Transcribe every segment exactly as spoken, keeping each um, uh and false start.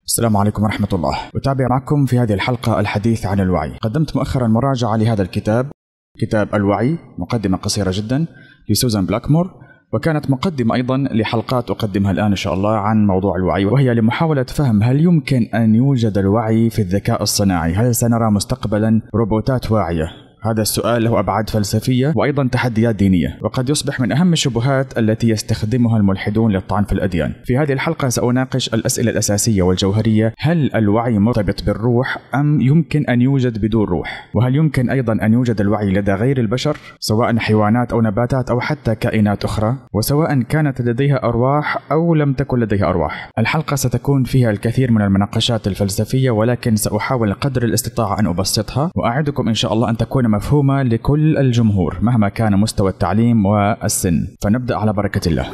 السلام عليكم ورحمة الله. أتابع معكم في هذه الحلقة الحديث عن الوعي. قدمت مؤخرا مراجعة لهذا الكتاب، كتاب الوعي، مقدمة قصيرة جدا لسوزان بلاكمور، وكانت مقدمة أيضا لحلقات أقدمها الآن إن شاء الله عن موضوع الوعي، وهي لمحاولة فهم هل يمكن أن يوجد الوعي في الذكاء الصناعي؟ هل سنرى مستقبلا روبوتات واعية؟ هذا السؤال له أبعاد فلسفية وأيضا تحديات دينية، وقد يصبح من أهم الشبهات التي يستخدمها الملحدون للطعن في الأديان. في هذه الحلقة سأناقش الأسئلة الأساسية والجوهرية: هل الوعي مرتبط بالروح أم يمكن أن يوجد بدون روح؟ وهل يمكن أيضا أن يوجد الوعي لدى غير البشر، سواء حيوانات أو نباتات أو حتى كائنات أخرى، وسواء كانت لديها أرواح أو لم تكن لديها أرواح؟ الحلقة ستكون فيها الكثير من المناقشات الفلسفية، ولكن سأحاول قدر الاستطاعة أن أبسطها، وأعدكم إن شاء الله أن تكون مفهومة لكل الجمهور مهما كان مستوى التعليم والسن. فنبدأ على بركة الله.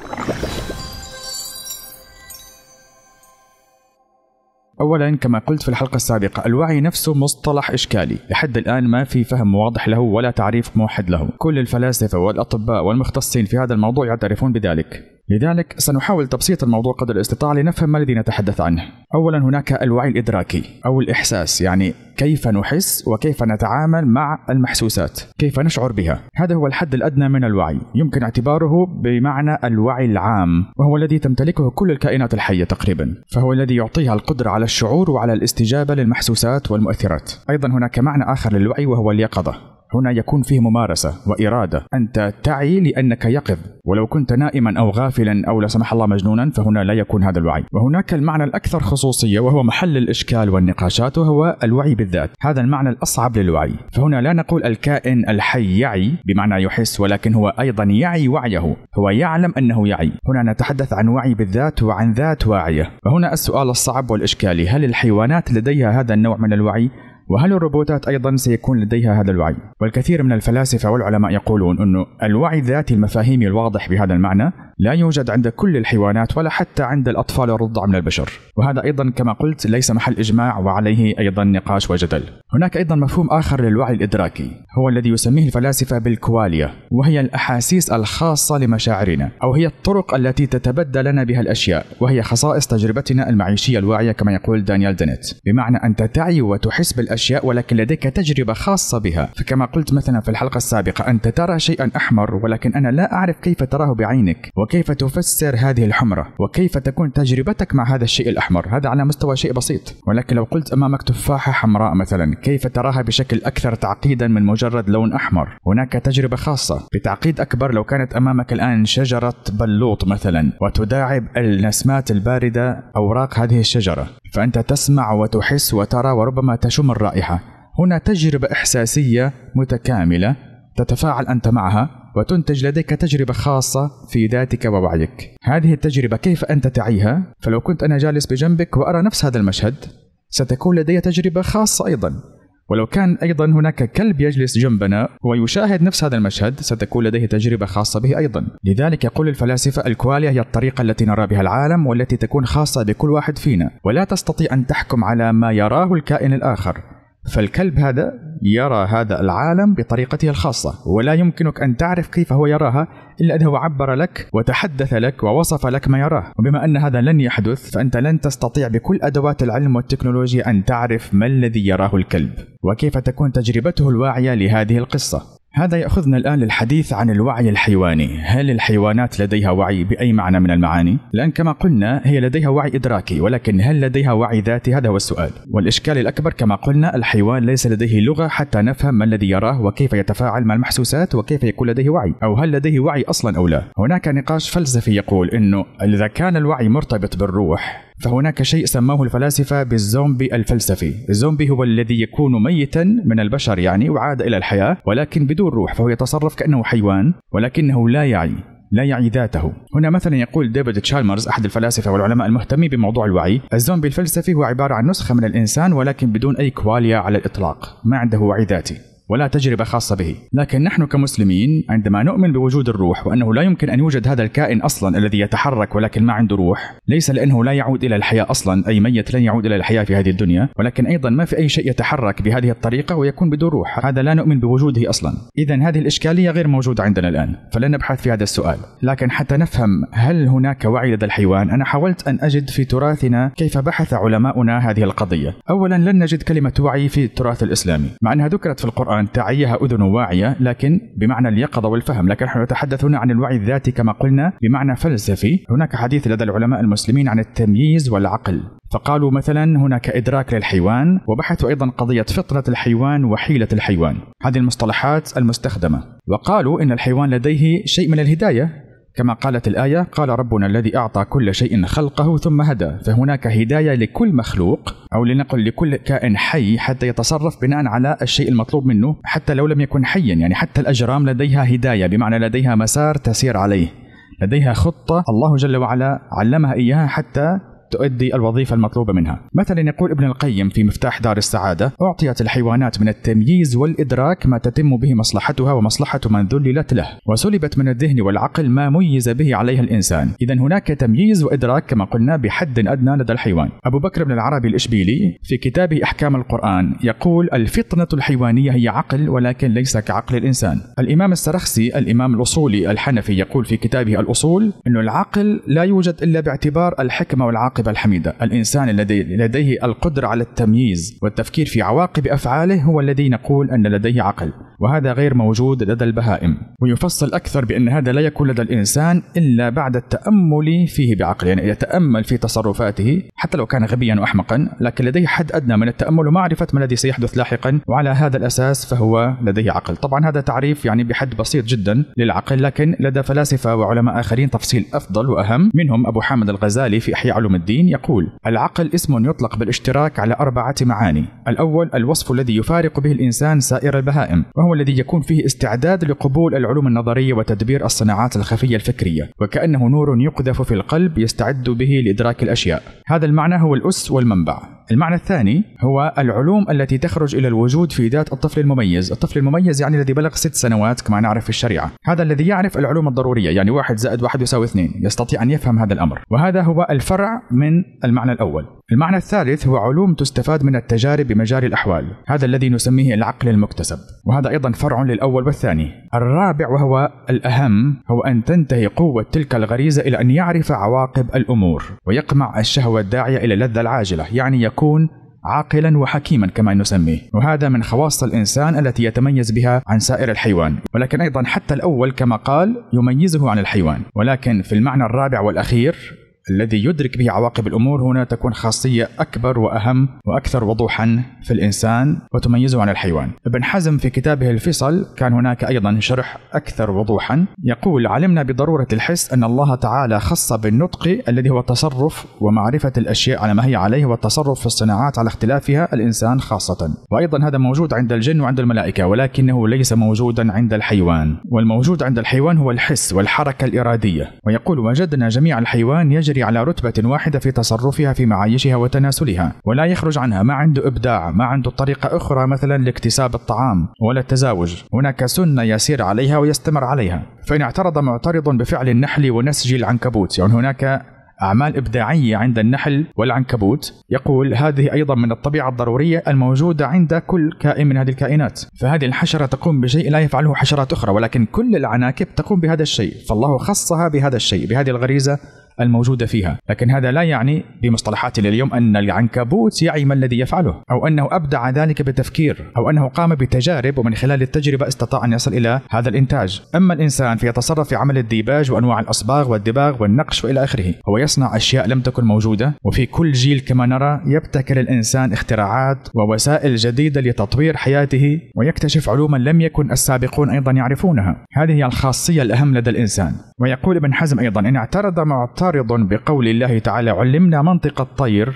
أولا، كما قلت في الحلقة السابقة، الوعي نفسه مصطلح إشكالي، لحد الآن ما في فهم واضح له ولا تعريف موحد له. كل الفلاسفة والأطباء والمختصين في هذا الموضوع يعترفون بذلك، لذلك سنحاول تبسيط الموضوع قدر الاستطاعة لنفهم ما الذي نتحدث عنه. أولا، هناك الوعي الإدراكي أو الإحساس، يعني كيف نحس وكيف نتعامل مع المحسوسات، كيف نشعر بها. هذا هو الحد الأدنى من الوعي، يمكن اعتباره بمعنى الوعي العام، وهو الذي تمتلكه كل الكائنات الحية تقريبا، فهو الذي يعطيها القدرة على الشعور وعلى الاستجابة للمحسوسات والمؤثرات. أيضا هناك معنى آخر للوعي وهو اليقظة، هنا يكون فيه ممارسة وإرادة، أنت تعي لأنك يقظ، ولو كنت نائما أو غافلا أو لا سمح الله مجنونا فهنا لا يكون هذا الوعي. وهناك المعنى الأكثر خصوصية وهو محل الإشكال والنقاشات، وهو الوعي بالذات، هذا المعنى الأصعب للوعي. فهنا لا نقول الكائن الحي يعي بمعنى يحس، ولكن هو أيضا يعي وعيه، هو يعلم أنه يعي. هنا نتحدث عن وعي بالذات وعن ذات واعية. وهنا السؤال الصعب والإشكالي: هل الحيوانات لديها هذا النوع من الوعي؟ وهل الروبوتات أيضا سيكون لديها هذا الوعي؟ والكثير من الفلاسفة والعلماء يقولون أنه الوعي الذاتي المفاهيمي الواضح بهذا المعنى لا يوجد عند كل الحيوانات ولا حتى عند الأطفال والرضع من البشر، وهذا أيضا كما قلت ليس محل إجماع وعليه أيضا نقاش وجدل. هناك أيضا مفهوم آخر للوعي الإدراكي، هو الذي يسميه الفلاسفة بالكواليا، وهي الأحاسيس الخاصة لمشاعرنا، أو هي الطرق التي تتبدى لنا بها الأشياء، وهي خصائص تجربتنا المعيشية الواعية كما يقول دانيال دينيت، بمعنى أنت تعي وتحس بالأشياء ولكن لديك تجربة خاصة بها. فكما قلت مثلا في الحلقة السابقة، أنت ترى شيئا أحمر ولكن أنا لا أعرف كيف تراه بعينك، وكيف تفسر هذه الحمرة، وكيف تكون تجربتك مع هذا الشيء الأحمر. هذا على مستوى شيء بسيط، ولكن لو قلت أمامك تفاحة حمراء مثلا، كيف تراها بشكل أكثر تعقيدا من مجرد لون أحمر؟ هناك تجربة خاصة بتعقيد أكبر. لو كانت أمامك الآن شجرة بلوط مثلا، وتداعب النسمات الباردة أوراق هذه الشجرة، فأنت تسمع وتحس وترى وربما تشم الرائحة. هنا تجربة إحساسية متكاملة تتفاعل أنت معها، وتنتج لديك تجربة خاصة في ذاتك ووعيك. هذه التجربة كيف أنت تعيها؟ فلو كنت أنا جالس بجنبك وأرى نفس هذا المشهد، ستكون لدي تجربة خاصة أيضا. ولو كان أيضا هناك كلب يجلس جنبنا ويشاهد نفس هذا المشهد، ستكون لديه تجربة خاصة به أيضا. لذلك يقول الفلاسفة الكواليا هي الطريقة التي نرى بها العالم، والتي تكون خاصة بكل واحد فينا، ولا تستطيع أن تحكم على ما يراه الكائن الآخر. فالكلب هذا يرى هذا العالم بطريقته الخاصة، ولا يمكنك أن تعرف كيف هو يراها إلا أنه عبر لك وتحدث لك ووصف لك ما يراه. وبما أن هذا لن يحدث، فأنت لن تستطيع بكل أدوات العلم والتكنولوجيا أن تعرف ما الذي يراه الكلب وكيف تكون تجربته الواعية لهذه القصة. هذا يأخذنا الآن للحديث عن الوعي الحيواني. هل الحيوانات لديها وعي بأي معنى من المعاني؟ لأن كما قلنا هي لديها وعي إدراكي، ولكن هل لديها وعي ذاتي؟ هذا هو السؤال. والإشكال الأكبر كما قلنا، الحيوان ليس لديه لغة حتى نفهم ما الذي يراه وكيف يتفاعل مع المحسوسات وكيف يكون لديه وعي، أو هل لديه وعي أصلا أو لا. هناك نقاش فلسفي يقول إنه إذا كان الوعي مرتبط بالروح، فهناك شيء سماه الفلاسفة بالزومبي الفلسفي. الزومبي هو الذي يكون ميتا من البشر يعني، وعاد إلى الحياة ولكن بدون روح، فهو يتصرف كأنه حيوان ولكنه لا يعي لا يعي ذاته. هنا مثلا يقول ديفيد تشالمرز أحد الفلاسفة والعلماء المهتمين بموضوع الوعي: الزومبي الفلسفي هو عبارة عن نسخة من الإنسان ولكن بدون أي كواليا على الإطلاق، ما عنده وعي ذاتي. ولا تجربة خاصة به. لكن نحن كمسلمين عندما نؤمن بوجود الروح وأنه لا يمكن أن يوجد هذا الكائن أصلا الذي يتحرك ولكن ما عنده روح، ليس لأنه لا يعود إلى الحياة أصلا، أي ميت لن يعود إلى الحياة في هذه الدنيا، ولكن أيضا ما في أي شيء يتحرك بهذه الطريقة ويكون بدون روح، هذا لا نؤمن بوجوده أصلا. إذن هذه الإشكالية غير موجودة عندنا الآن، فلن نبحث في هذا السؤال. لكن حتى نفهم هل هناك وعي لدى الحيوان، أنا حاولت أن أجد في تراثنا كيف بحث علماؤنا هذه القضية. أولا لن نجد كلمة وعي في التراث الإسلامي، مع أنها ذكرت في القرآن تعيها أذن واعية، لكن بمعنى اليقظة والفهم، لكن نحن نتحدث هنا عن الوعي الذاتي كما قلنا بمعنى فلسفي. هناك حديث لدى العلماء المسلمين عن التمييز والعقل، فقالوا مثلا هناك إدراك للحيوان، وبحثوا أيضا قضية فطرة الحيوان وحيلة الحيوان، هذه المصطلحات المستخدمة. وقالوا إن الحيوان لديه شيء من الهداية كما قالت الآية: قال ربنا الذي أعطى كل شيء خلقه ثم هدى. فهناك هداية لكل مخلوق، أو لنقل لكل كائن حي، حتى يتصرف بناء على الشيء المطلوب منه حتى لو لم يكن حيا. يعني حتى الأجرام لديها هداية، بمعنى لديها مسار تسير عليه، لديها خطة الله جل وعلا علمها إياها حتى تؤدي الوظيفة المطلوبة منها. مثلا يقول ابن القيم في مفتاح دار السعادة: أعطيت الحيوانات من التمييز والإدراك ما تتم به مصلحتها ومصلحة من ذللت له، وسلبت من الذهن والعقل ما ميز به عليها الإنسان. إذن هناك تمييز وإدراك كما قلنا بحد أدنى لدى الحيوان. أبو بكر بن العربي الإشبيلي في كتابه أحكام القرآن يقول: الفطنة الحيوانية هي عقل ولكن ليس كعقل الإنسان. الإمام السرخسي الإمام الأصولي الحنفي يقول في كتابه الأصول: إنه العقل لا يوجد إلا باعتبار الحكمة والعقل الحميدة. الإنسان الذي لديه القدرة على التمييز والتفكير في عواقب أفعاله هو الذي نقول أن لديه عقل، وهذا غير موجود لدى البهائم. ويفصل أكثر بأن هذا لا يكون لدى الإنسان إلا بعد التأمل فيه بعقل، يعني يتأمل في تصرفاته حتى لو كان غبيا وأحمقا، لكن لديه حد أدنى من التأمل ومعرفة ما الذي سيحدث لاحقا، وعلى هذا الأساس فهو لديه عقل. طبعا هذا تعريف يعني بحد بسيط جدا للعقل، لكن لدى فلاسفة وعلماء آخرين تفصيل أفضل وأهم، منهم أبو حامد الغزالي في إحياء علوم الدين يقول: العقل اسم يطلق بالاشتراك على أربعة معاني. الأول الوصف الذي يفارق به الإنسان سائر البهائم، وهو الذي يكون فيه استعداد لقبول العلوم النظرية وتدبير الصناعات الخفية الفكرية، وكأنه نور يقذف في القلب يستعد به لإدراك الأشياء. هذا المعنى هو الأس والمنبع. المعنى الثاني هو العلوم التي تخرج إلى الوجود في ذات الطفل المميز. الطفل المميز يعني الذي بلغ ست سنوات كما نعرف في الشريعة، هذا الذي يعرف العلوم الضرورية، يعني واحد زائد واحد يساوي اثنين، يستطيع أن يفهم هذا الأمر، وهذا هو الفرع من المعنى الأول. المعنى الثالث هو علوم تستفاد من التجارب بمجاري الأحوال، هذا الذي نسميه العقل المكتسب، وهذا أيضا فرع للأول والثاني. الرابع وهو الأهم هو أن تنتهي قوة تلك الغريزة إلى أن يعرف عواقب الأمور ويقمع الشهوة الداعية إلى اللذة العاجلة، يعني يكون عاقلا وحكيما كما نسميه، وهذا من خواص الإنسان التي يتميز بها عن سائر الحيوان. ولكن أيضا حتى الأول كما قال يميزه عن الحيوان، ولكن في المعنى الرابع والأخير الذي يدرك به عواقب الأمور، هنا تكون خاصية أكبر وأهم وأكثر وضوحا في الإنسان وتميزه عن الحيوان. ابن حزم في كتابه الفصل كان هناك أيضا شرح أكثر وضوحا، يقول: علمنا بضرورة الحس أن الله تعالى خص بالنطق الذي هو التصرف ومعرفة الأشياء على ما هي عليه والتصرف في الصناعات على اختلافها الإنسان خاصة، وأيضا هذا موجود عند الجن وعند الملائكة، ولكنه ليس موجودا عند الحيوان. والموجود عند الحيوان هو الحس والحركة الإرادية. ويقول: وجدنا جميع الحيوان يجري على رتبة واحدة في تصرفها في معايشها وتناسلها، ولا يخرج عنها، ما عنده إبداع، ما عنده طريقة أخرى مثلا لاكتساب الطعام ولا التزاوج، هناك سنة يسير عليها ويستمر عليها. فإن اعترض معترض بفعل النحل ونسج العنكبوت، يعني هناك أعمال إبداعية عند النحل والعنكبوت، يقول هذه أيضا من الطبيعة الضرورية الموجودة عند كل كائن من هذه الكائنات. فهذه الحشرة تقوم بشيء لا يفعله حشرات أخرى، ولكن كل العناكب تقوم بهذا الشيء، فالله خصها بهذا الشيء، بهذه الغريزة الموجودة فيها. لكن هذا لا يعني بمصطلحاتنا اليوم أن العنكبوت يعي ما الذي يفعله، أو أنه أبدع ذلك بتفكير، أو أنه قام بتجارب ومن خلال التجربة استطاع أن يصل إلى هذا الإنتاج. أما الإنسان فيتصرف في عمل الديباج وأنواع الأصباغ والدباغ والنقش وإلى آخره، هو يصنع أشياء لم تكن موجودة، وفي كل جيل كما نرى يبتكر الإنسان اختراعات ووسائل جديدة لتطوير حياته ويكتشف علوما لم يكن السابقون أيضا يعرفونها. هذه هي الخاصية الأهم لدى الإنسان. ويقول ابن حزم أيضا: إن اعترض معترض بقول الله تعالى علمنا منطق الطير،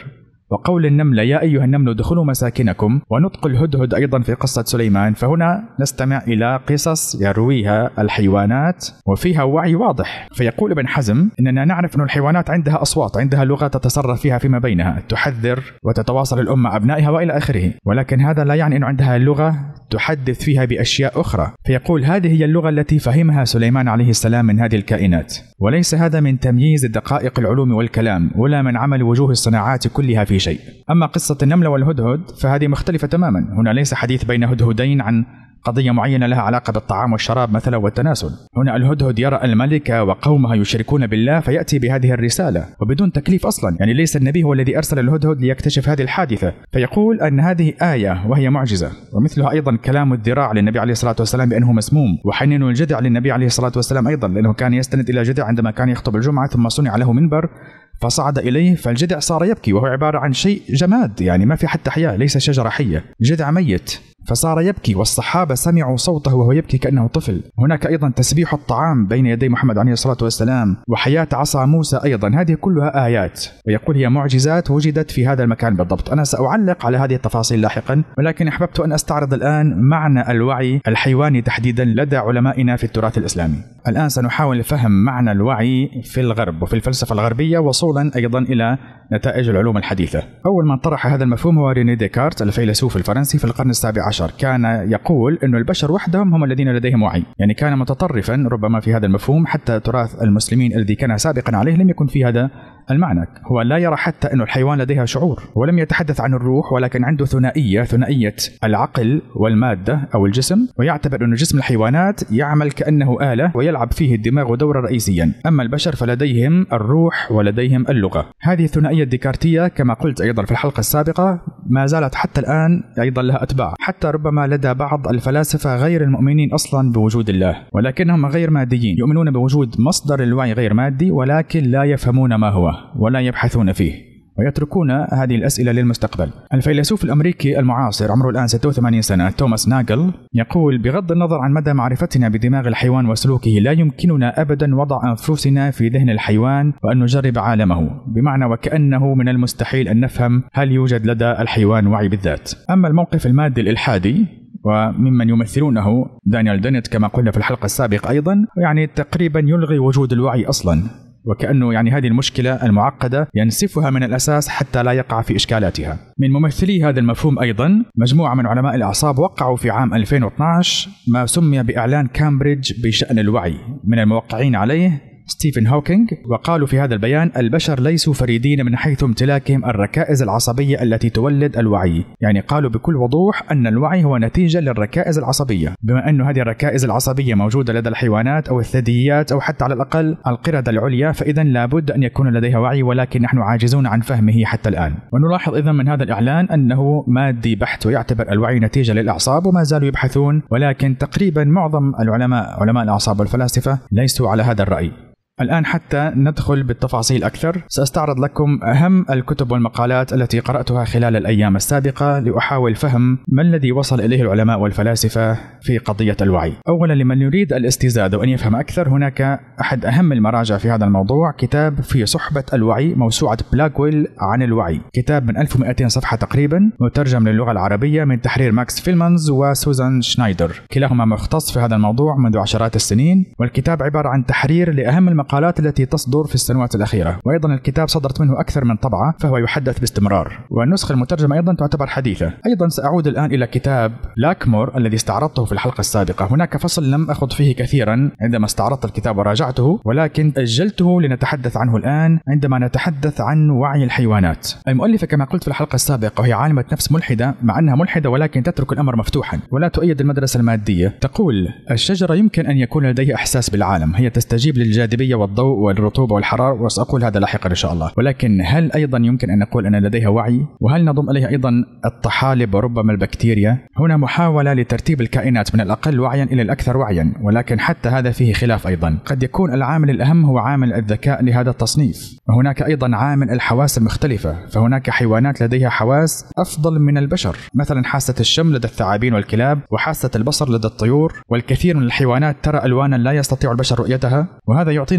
وقول النملة يا أيها النمل ادخلوا مساكنكم، ونطق الهدهد أيضا في قصة سليمان. فهنا نستمع إلى قصص يرويها الحيوانات وفيها وعي واضح. فيقول ابن حزم إننا نعرف أن الحيوانات عندها أصوات، عندها لغة تتصرف فيها فيما بينها، تحذر وتتواصل الأم مع أبنائها وإلى آخره، ولكن هذا لا يعني أن عندها لغة تحدث فيها بأشياء أخرى. فيقول هذه هي اللغة التي فهمها سليمان عليه السلام من هذه الكائنات، وليس هذا من تمييز دقائق العلوم والكلام ولا من عمل وجوه الصناعات كلها في شيء. أما قصة النملة والهدهد فهذه مختلفة تماما. هنا ليس حديث بين هدهدين عن قضية معينة لها علاقة بالطعام والشراب مثلا والتناسل. هنا الهدهد يرى الملك وقومها يشركون بالله فيأتي بهذه الرسالة وبدون تكليف أصلا، يعني ليس النبي هو الذي أرسل الهدهد ليكتشف هذه الحادثة. فيقول أن هذه آية وهي معجزة. ومثلها أيضا كلام الذراع للنبي عليه الصلاة والسلام بأنه مسموم، وحنين الجذع للنبي عليه الصلاة والسلام أيضا لأنه كان يستند إلى جذع عندما كان يخطب الجمعة ثم صنع له منبر فصعد إليه فالجذع صار يبكي، وهو عبارة عن شيء جماد يعني ما في حتى حياة، ليس شجرة حية، جذع ميت فصار يبكي، والصحابة سمعوا صوته وهو يبكي كأنه طفل. هناك أيضا تسبيح الطعام بين يدي محمد عليه الصلاة والسلام، وحياة عصا موسى أيضا، هذه كلها آيات، ويقول هي معجزات وجدت في هذا المكان بالضبط. أنا سأعلق على هذه التفاصيل لاحقا، ولكن أحببت أن أستعرض الآن معنى الوعي الحيواني تحديدا لدى علمائنا في التراث الإسلامي. الآن سنحاول فهم معنى الوعي في الغرب وفي الفلسفة الغربية وصولا أيضا إلى نتائج العلوم الحديثة. أول من طرح هذا المفهوم هو ريني ديكارت الفيلسوف الفرنسي في القرن السابع عشر. كان يقول أن البشر وحدهم هم الذين لديهم وعي، يعني كان متطرفا ربما في هذا المفهوم، حتى تراث المسلمين الذي كان سابقا عليه لم يكن في هذا المعنى. هو لا يرى حتى أن الحيوان لديها شعور، ولم يتحدث عن الروح، ولكن عنده ثنائية ثنائية العقل والمادة أو الجسم، ويعتبر أن جسم الحيوانات يعمل كأنه آلة ويلعب فيه الدماغ دورا رئيسيا، أما البشر فلديهم الروح ولديهم اللغة. هذه الثنائية الديكارتية كما قلت أيضا في الحلقة السابقة ما زالت حتى الآن أيضا لها أتباع، حتى ربما لدى بعض الفلاسفة غير المؤمنين أصلا بوجود الله، ولكنهم غير ماديين، يؤمنون بوجود مصدر الوعي غير مادي، ولكن لا يفهمون ما هو ولا يبحثون فيه، ويتركون هذه الأسئلة للمستقبل. الفيلسوف الأمريكي المعاصر عمره الآن ستة وثمانين سنة توماس ناغل يقول بغض النظر عن مدى معرفتنا بدماغ الحيوان وسلوكه لا يمكننا أبدا وضع أنفسنا في ذهن الحيوان وأن نجرب عالمه، بمعنى وكأنه من المستحيل أن نفهم هل يوجد لدى الحيوان وعي بالذات. أما الموقف المادي الإلحادي وممن يمثلونه دانيال دينيت كما قلنا في الحلقة السابقة أيضا، يعني تقريبا يلغي وجود الوعي أصلا، وكأنه يعني هذه المشكلة المعقدة ينسفها من الأساس حتى لا يقع في إشكالاتها. من ممثلي هذا المفهوم أيضا مجموعة من علماء الأعصاب وقعوا في عام ألفين واثني عشر ما سمي بإعلان كامبريدج بشأن الوعي، من الموقعين عليه ستيفن هوكينج، وقالوا في هذا البيان البشر ليسوا فريدين من حيث امتلاكهم الركائز العصبية التي تولد الوعي، يعني قالوا بكل وضوح أن الوعي هو نتيجة للركائز العصبية، بما أن هذه الركائز العصبية موجودة لدى الحيوانات أو الثدييات أو حتى على الأقل القردة العليا، فإذا لابد أن يكون لديها وعي، ولكن نحن عاجزون عن فهمه حتى الآن. ونلاحظ إذن من هذا الإعلان أنه مادي بحت ويعتبر الوعي نتيجة للأعصاب، وما زالوا يبحثون، ولكن تقريبا معظم العلماء علماء الأعصاب والفلاسفة ليسوا على هذا الرأي. الآن حتى ندخل بالتفاصيل أكثر سأستعرض لكم أهم الكتب والمقالات التي قرأتها خلال الأيام السابقة لأحاول فهم ما الذي وصل إليه العلماء والفلاسفة في قضية الوعي. أولا لمن يريد الاستزادة وأن يفهم أكثر، هناك أحد أهم المراجع في هذا الموضوع كتاب في صحبة الوعي، موسوعة بلاكويل عن الوعي، كتاب من ألف ومئتين صفحة تقريبا، مترجم للغة العربية من تحرير ماكس فيلمانز وسوزان شنايدر، كلاهما مختص في هذا الموضوع منذ عشرات السنين، والكتاب عبارة عن تحرير لأهم المقالات التي تصدر في السنوات الأخيرة، وأيضا الكتاب صدرت منه أكثر من طبعة فهو يحدث باستمرار، والنسخة المترجمة أيضا تعتبر حديثة. أيضا سأعود الآن إلى كتاب لاكمور الذي استعرضته في الحلقة السابقة. هناك فصل لم أخذ فيه كثيرا عندما استعرضت الكتاب وراجعته، ولكن أجلته لنتحدث عنه الآن عندما نتحدث عن وعي الحيوانات. المؤلفة كما قلت في الحلقة السابقة وهي عالمة نفس ملحدة، مع أنها ملحدة ولكن تترك الأمر مفتوحا ولا تؤيد المدرسة المادية. تقول الشجرة يمكن أن يكون لديها إحساس بالعالم، هي تستجيب للجاذبية والضوء والرطوبة والحرارة، وسأقول هذا لاحقا إن شاء الله، ولكن هل أيضا يمكن أن نقول أن لديها وعي؟ وهل نضم إليها أيضا الطحالب وربما البكتيريا؟ هنا محاولة لترتيب الكائنات من الأقل وعيا إلى الأكثر وعيا، ولكن حتى هذا فيه خلاف أيضا. قد يكون العامل الأهم هو عامل الذكاء لهذا التصنيف، وهناك أيضا عامل الحواس المختلفة، فهناك حيوانات لديها حواس أفضل من البشر، مثلا حاسة الشم لدى الثعابين والكلاب، وحاسة البصر لدى الطيور، والكثير من الحيوانات ترى ألوانا لا يستطيع البشر رؤيتها، وهذا يعطينا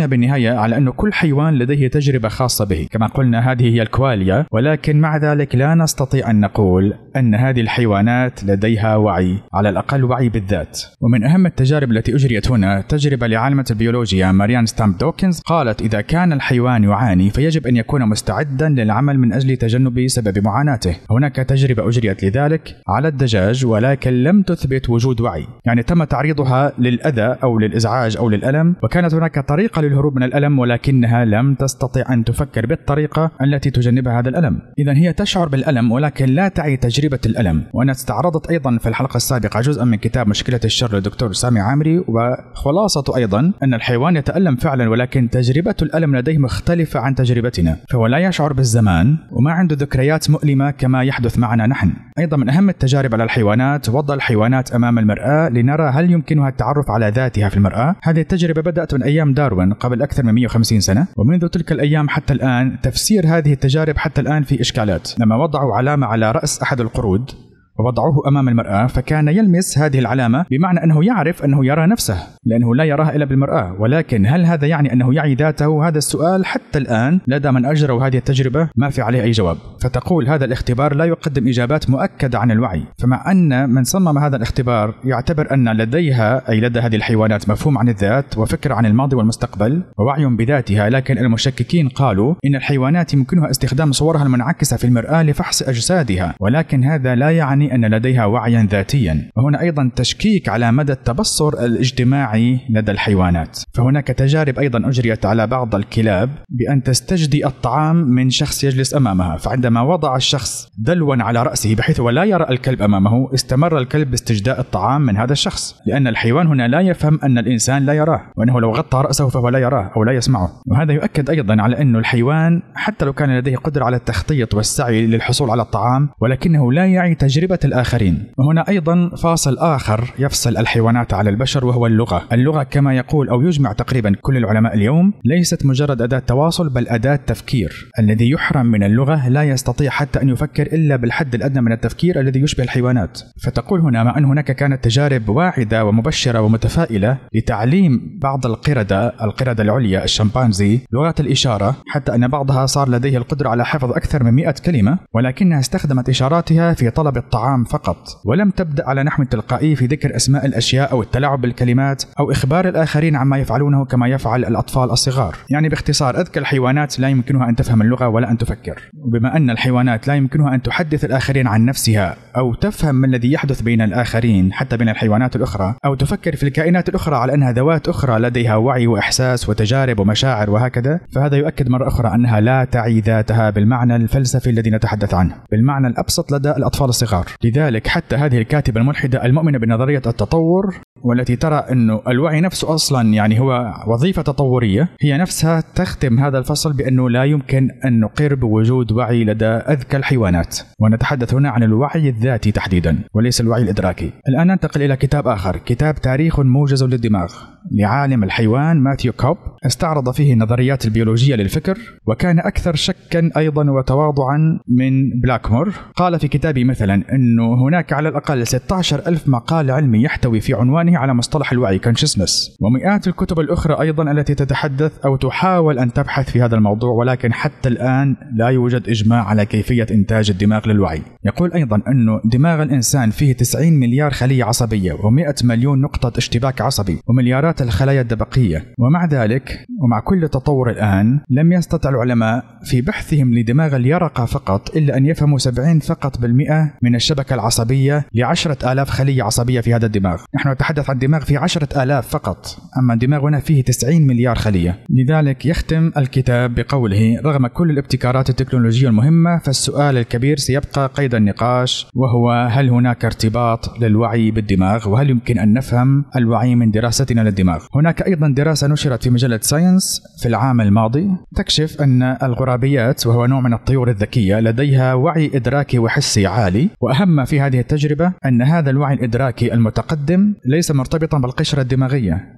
يعطينا بالنهاية على أنه كل حيوان لديه تجربة خاصة به، كما قلنا هذه هي الكواليا، ولكن مع ذلك لا نستطيع أن نقول أن هذه الحيوانات لديها وعي، على الأقل وعي بالذات. ومن أهم التجارب التي أجريت هنا تجربة لعالمة البيولوجيا ماريان ستامب دوكنز، قالت إذا كان الحيوان يعاني فيجب أن يكون مستعدا للعمل من أجل تجنب سبب معاناته. هناك تجربة أجريت لذلك على الدجاج ولكن لم تثبت وجود وعي، يعني تم تعريضها للأذى أو للإزعاج أو للألم، وكانت هناك طريقة للهروب من الألم ولكنها لم تستطع أن تفكر بالطريقة التي تجنبها هذا الألم. إذن هي تشعر بالألم ولكن لا تعي تجربة الألم. وأنا استعرضت أيضا في الحلقة السابقة جزءا من كتاب مشكلة الشر للدكتور سامي عامري، وخلاصته أيضا أن الحيوان يتألم فعلا ولكن تجربة الألم لديه مختلفة عن تجربتنا، فهو لا يشعر بالزمان وما عنده ذكريات مؤلمة كما يحدث معنا نحن. أيضا من أهم التجارب على الحيوانات وضع الحيوانات أمام المرآة لنرى هل يمكنها التعرف على ذاتها في المرآة. هذه التجربة بدأت من أيام داروين قبل أكثر من مئة وخمسين سنة، ومنذ تلك الأيام حتى الآن تفسير هذه التجارب حتى الآن في إشكالات. لما وضعوا علامة على رأس أحد القرود ووضعوه أمام المرآة فكان يلمس هذه العلامة، بمعنى أنه يعرف أنه يرى نفسه لأنه لا يراها إلا بالمرآة، ولكن هل هذا يعني أنه يعي ذاته؟ هذا السؤال حتى الآن لدى من أجروا هذه التجربة ما في عليه أي جواب. فتقول هذا الاختبار لا يقدم إجابات مؤكدة عن الوعي، فمع أن من صمم هذا الاختبار يعتبر أن لديها أي لدى هذه الحيوانات مفهوم عن الذات وفكر عن الماضي والمستقبل ووعي بذاتها، لكن المشككين قالوا إن الحيوانات يمكنها استخدام صورها المنعكسة في المرآة لفحص أجسادها، ولكن هذا لا يعني أن لديها وعيا ذاتيا. وهنا أيضا تشكيك على مدى التبصر الاجتماعي لدى الحيوانات. فهناك تجارب أيضا أجريت على بعض الكلاب بأن تستجدي الطعام من شخص يجلس أمامها، فعندما وضع الشخص دلوا على رأسه بحيث هو لا يرى الكلب أمامه استمر الكلب باستجداء الطعام من هذا الشخص، لأن الحيوان هنا لا يفهم أن الإنسان لا يراه، وأنه لو غطى رأسه فهو لا يراه أو لا يسمعه. وهذا يؤكد أيضا على أن الحيوان حتى لو كان لديه قدرة على التخطيط والسعي للحصول على الطعام ولكنه لا يعي تجربة الآخرين. وهنا أيضا فاصل آخر يفصل الحيوانات على البشر وهو اللغة. اللغة كما يقول أو يجمع تقريبا كل العلماء اليوم ليست مجرد أداة تواصل بل أداة تفكير. الذي يحرم من اللغة لا يستطيع حتى أن يفكر إلا بالحد الأدنى من التفكير الذي يشبه الحيوانات. فتقول هنا مع أن هناك كانت تجارب واعدة ومبشرة ومتفائلة لتعليم بعض القردة القردة العليا الشمبانزي لغة الإشارة، حتى أن بعضها صار لديه القدرة على حفظ أكثر من مئة كلمة، ولكنها استخدمت إشاراتها في طلب الطعام فقط، ولم تبدأ على نحو تلقائي في ذكر أسماء الأشياء أو التلاعب بالكلمات أو إخبار الآخرين عما يفعلونه كما يفعل الأطفال الصغار. يعني باختصار أذكى الحيوانات لا يمكنها أن تفهم اللغة ولا أن تفكر، وبما أن الحيوانات لا يمكنها أن تحدث الآخرين عن نفسها أو تفهم ما الذي يحدث بين الآخرين حتى بين الحيوانات الأخرى، أو تفكر في الكائنات الأخرى على أنها ذوات أخرى لديها وعي وإحساس وتجارب ومشاعر وهكذا، فهذا يؤكد مرة أخرى أنها لا تعي ذاتها بالمعنى الفلسفي الذي نتحدث عنه، بالمعنى الأبسط لدى الأطفال الصغار. لذلك حتى هذه الكاتبة الملحدة المؤمنة بنظرية التطور والتي ترى أنه الوعي نفسه أصلا يعني هو وظيفة تطورية، هي نفسها تختم هذا الفصل بأنه لا يمكن أن نقر بوجود وعي لدى أذكى الحيوانات، ونتحدث هنا عن الوعي الذاتي تحديدا وليس الوعي الإدراكي. الآن ننتقل إلى كتاب آخر، كتاب تاريخ موجز للدماغ لعالم الحيوان ماثيو كوب، استعرض فيه النظريات البيولوجية للفكر وكان أكثر شكا أيضا وتواضعا من بلاكمور. قال في كتابه مثلا أنه هناك على الأقل ستة عشر ألف مقال علمي يحتوي في عنوانه على مصطلح الوعي consciousness، ومئات الكتب الأخرى أيضا التي تتحدث أو تحاول أن تبحث في هذا الموضوع، ولكن حتى الآن لا يوجد إجماع على كيفية إنتاج الدماغ للوعي. يقول أيضا أنه دماغ الإنسان فيه تسعين مليار خلية عصبية ومئة مليون نقطة اشتباك عصبي ومليارات الخلايا الدبقية، ومع ذلك ومع كل تطور الآن لم يستطع العلماء في بحثهم لدماغ اليرقة فقط إلا أن يفهموا سبعين فقط بالمئة من الشبكة العصبية لعشرة آلاف خلية عصبية في هذا الدماغ. نحن نتحدث عن دماغ فيه عشرة آلاف فقط، أما دماغنا فيه تسعين مليار خلية. لذلك يختم الكتاب بقوله: رغم كل الابتكارات التكنولوجية المهمة فالسؤال الكبير سيبقى قيد النقاش، وهو هل هناك ارتباط للوعي بالدماغ، وهل يمكن أن نفهم الوعي من دراستنا للدماغ؟ هناك أيضا دراسة نشرت في مجلة ساينس في العام الماضي تكشف أن الغرابيات وهو نوع من الطيور الذكية لديها وعي إدراكي وحسي عالي، وأهم في هذه التجربة أن هذا الوعي الإدراكي المتقدم ليس مرتبطا بالقشرة الدماغية،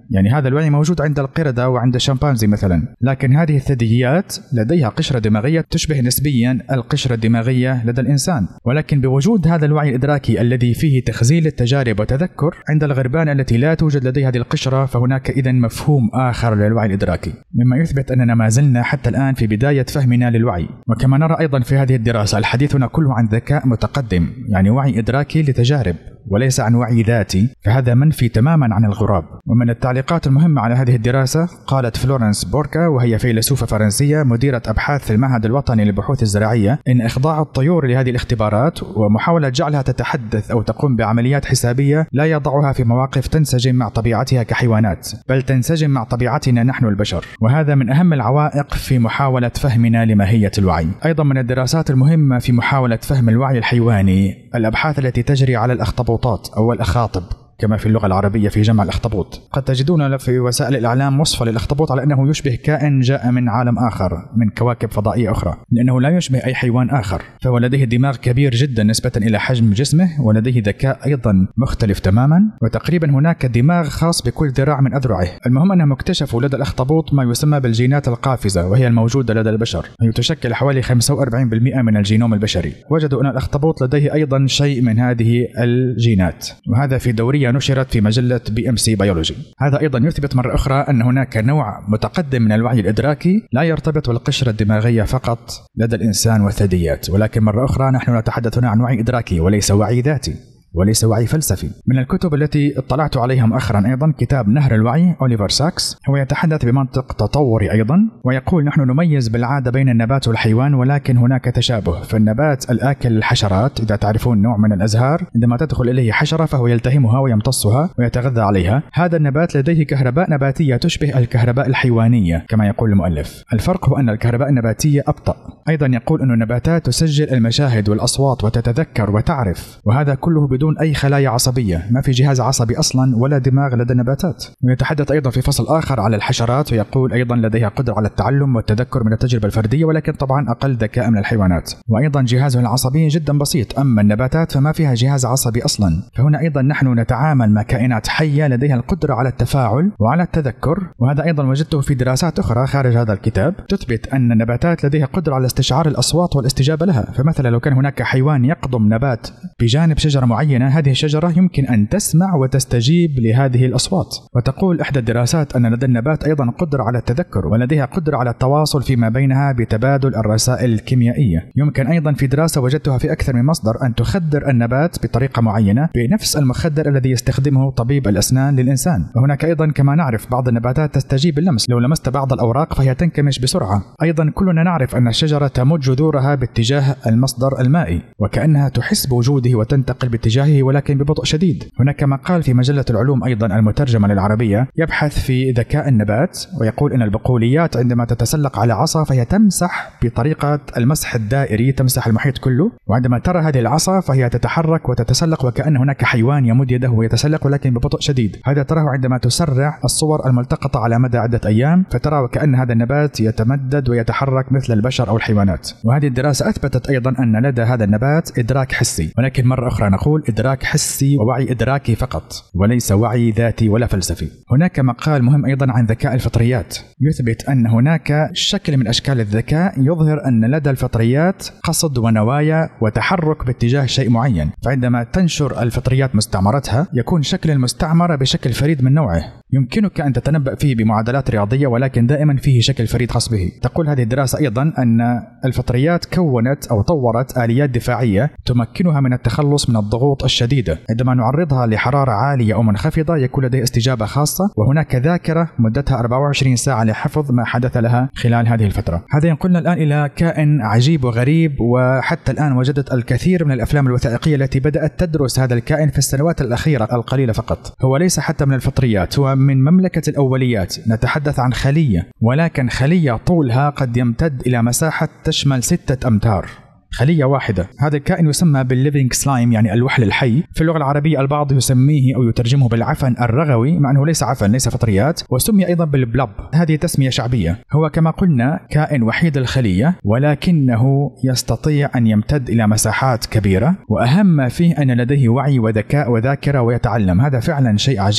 يعني هذا الوعي موجود عند القردة وعند الشمبانزي مثلا، لكن هذه الثدييات لديها قشرة دماغية تشبه نسبيا القشرة الدماغية لدى الإنسان، ولكن بوجود هذا الوعي الإدراكي الذي فيه تخزين التجارب وتذكر عند الغربان التي لا توجد لديها هذه القشرة، فهناك إذن مفهوم آخر للوعي الإدراكي، مما يثبت أننا ما زلنا حتى الآن في بداية فهمنا للوعي. وكما نرى أيضا في هذه الدراسة الحديث هنا كله عن ذكاء متقدم، يعني وعي إدراكي لتجارب وليس عن وعي ذاتي، فهذا منفي تماما عن الغراب. ومن التعليقات المهمة على هذه الدراسة قالت فلورنس بوركا، وهي فيلسوفة فرنسية مديرة أبحاث في المعهد الوطني للبحوث الزراعية، إن إخضاع الطيور لهذه الاختبارات ومحاولة جعلها تتحدث أو تقوم بعمليات حسابية لا يضعها في مواقف تنسجم مع طبيعتها كحيوانات، بل تنسجم مع طبيعتنا نحن البشر، وهذا من أهم العوائق في محاولة فهمنا لماهية الوعي. أيضا من الدراسات المهمة في محاولة فهم الوعي الحيواني الأبحاث التي تجري على الأخطبوطات أو الأخاطب كما في اللغة العربية في جمع الأخطبوط. قد تجدون في وسائل الإعلام وصفا للأخطبوط على أنه يشبه كائن جاء من عالم آخر من كواكب فضائية أخرى، لأنه لا يشبه أي حيوان آخر، فهو لديه دماغ كبير جدا نسبة إلى حجم جسمه، ولديه ذكاء أيضا مختلف تماما، وتقريبا هناك دماغ خاص بكل ذراع من أذرعه. المهم أنهم اكتشفوا لدى الأخطبوط ما يسمى بالجينات القافزة، وهي الموجودة لدى البشر، هي تشكل حوالي خمسة وأربعين بالمئة من الجينوم البشري. وجدوا أن الأخطبوط لديه أيضا شيء من هذه الجينات، وهذا في دورية نشرت في مجلة بي ام سي بيولوجي. هذا أيضا يثبت مرة أخرى أن هناك نوع متقدم من الوعي الإدراكي لا يرتبط بالقشرة الدماغية فقط لدى الإنسان والثدييات، ولكن مرة أخرى نحن نتحدث هنا عن وعي إدراكي وليس وعي ذاتي وليس وعي فلسفي. من الكتب التي اطلعت عليها مؤخرا أيضا كتاب نهر الوعي أوليفر ساكس، هو يتحدث بمنطق تطوري أيضا، ويقول نحن نميز بالعادة بين النبات والحيوان ولكن هناك تشابه. فالنبات الآكل الحشرات، إذا تعرفون نوع من الأزهار عندما تدخل إليه حشرة فهو يلتهمها ويمتصها ويتغذى عليها، هذا النبات لديه كهرباء نباتية تشبه الكهرباء الحيوانية كما يقول المؤلف. الفرق هو أن الكهرباء النباتية أبطأ. أيضا يقول أن النباتات تسجل المشاهد والأصوات وتتذكر وتعرف، وهذا كله بدون بدون أي خلايا عصبية، ما في جهاز عصبي أصلا ولا دماغ لدى النباتات. ويتحدث أيضا في فصل آخر على الحشرات، ويقول أيضا لديها قدرة على التعلم والتذكر من التجربة الفردية، ولكن طبعا أقل ذكاء من الحيوانات، وأيضا جهازها العصبي جدا بسيط. أما النباتات فما فيها جهاز عصبي أصلا. فهنا أيضا نحن نتعامل مع كائنات حية لديها القدرة على التفاعل وعلى التذكر، وهذا أيضا وجدته في دراسات أخرى خارج هذا الكتاب تثبت أن النباتات لديها قدرة على استشعار الأصوات والاستجابة لها. فمثلا لو كان هناك حيوان يقضم نبات بجانب شجرة معينة، هذه الشجرة يمكن أن تسمع وتستجيب لهذه الأصوات. وتقول إحدى الدراسات أن لدى النبات أيضا قدرة على التذكر، ولديها قدرة على التواصل فيما بينها بتبادل الرسائل الكيميائية. يمكن أيضا في دراسة وجدتها في أكثر من مصدر أن تخدر النبات بطريقة معينة بنفس المخدر الذي يستخدمه طبيب الأسنان للإنسان. وهناك أيضا كما نعرف بعض النباتات تستجيب باللمس، لو لمست بعض الأوراق فهي تنكمش بسرعة. أيضا كلنا نعرف أن الشجرة تمد جذورها باتجاه المصدر المائي، وكأنها تحس بوجوده وتنتقل باتجاهه ولكن ببطء شديد. هناك مقال في مجلة العلوم أيضا المترجمة للعربية يبحث في ذكاء النبات، ويقول أن البقوليات عندما تتسلق على عصا فهي تمسح بطريقة المسح الدائري، تمسح المحيط كله، وعندما ترى هذه العصا فهي تتحرك وتتسلق وكأن هناك حيوان يمد يده ويتسلق ولكن ببطء شديد. هذا تراه عندما تسرع الصور الملتقطة على مدى عدة أيام، فترى وكأن هذا النبات يتمدد ويتحرك مثل البشر أو الحيوانات. وهذه الدراسة أثبتت أيضا أن لدى هذا النبات إدراك حسي، ولكن مرة أخرى نقول إدراك حسي ووعي إدراكي فقط وليس وعي ذاتي ولا فلسفي. هناك مقال مهم أيضا عن ذكاء الفطريات يثبت أن هناك شكل من أشكال الذكاء يظهر أن لدى الفطريات قصد ونوايا وتحرك باتجاه شيء معين. فعندما تنشر الفطريات مستعمرتها يكون شكل المستعمرة بشكل فريد من نوعه، يمكنك أن تتنبأ فيه بمعادلات رياضية ولكن دائما فيه شكل فريد خاص به. تقول هذه الدراسة أيضا أن الفطريات كونت أو طورت آليات دفاعية تمكنها من التخلص من الضغوط الشديدة. عندما نعرضها لحرارة عالية أو منخفضة يكون لديها استجابة خاصة، وهناك ذاكرة مدتها أربعة وعشرين ساعة لحفظ ما حدث لها خلال هذه الفترة. هذا ينقلنا الآن إلى كائن عجيب وغريب، وحتى الآن وجدت الكثير من الأفلام الوثائقية التي بدأت تدرس هذا الكائن في السنوات الأخيرة القليلة فقط. هو ليس حتى من الفطريات، هو من مملكة الأوليات. نتحدث عن خلية، ولكن خلية طولها قد يمتد إلى مساحة تشمل ستة أمتار، خلية واحدة. هذا الكائن يسمى بالليفينج سلايم، يعني الوحل الحي. في اللغة العربية البعض يسميه أو يترجمه بالعفن الرغوي، مع أنه ليس عفن، ليس فطريات، وسمي أيضا بالبلب. هذه تسمية شعبية. هو كما قلنا كائن وحيد الخلية، ولكنه يستطيع أن يمتد إلى مساحات كبيرة، وأهم ما فيه أن لديه وعي وذكاء وذاكرة ويتعلم. هذا فعلا شيء عجيب.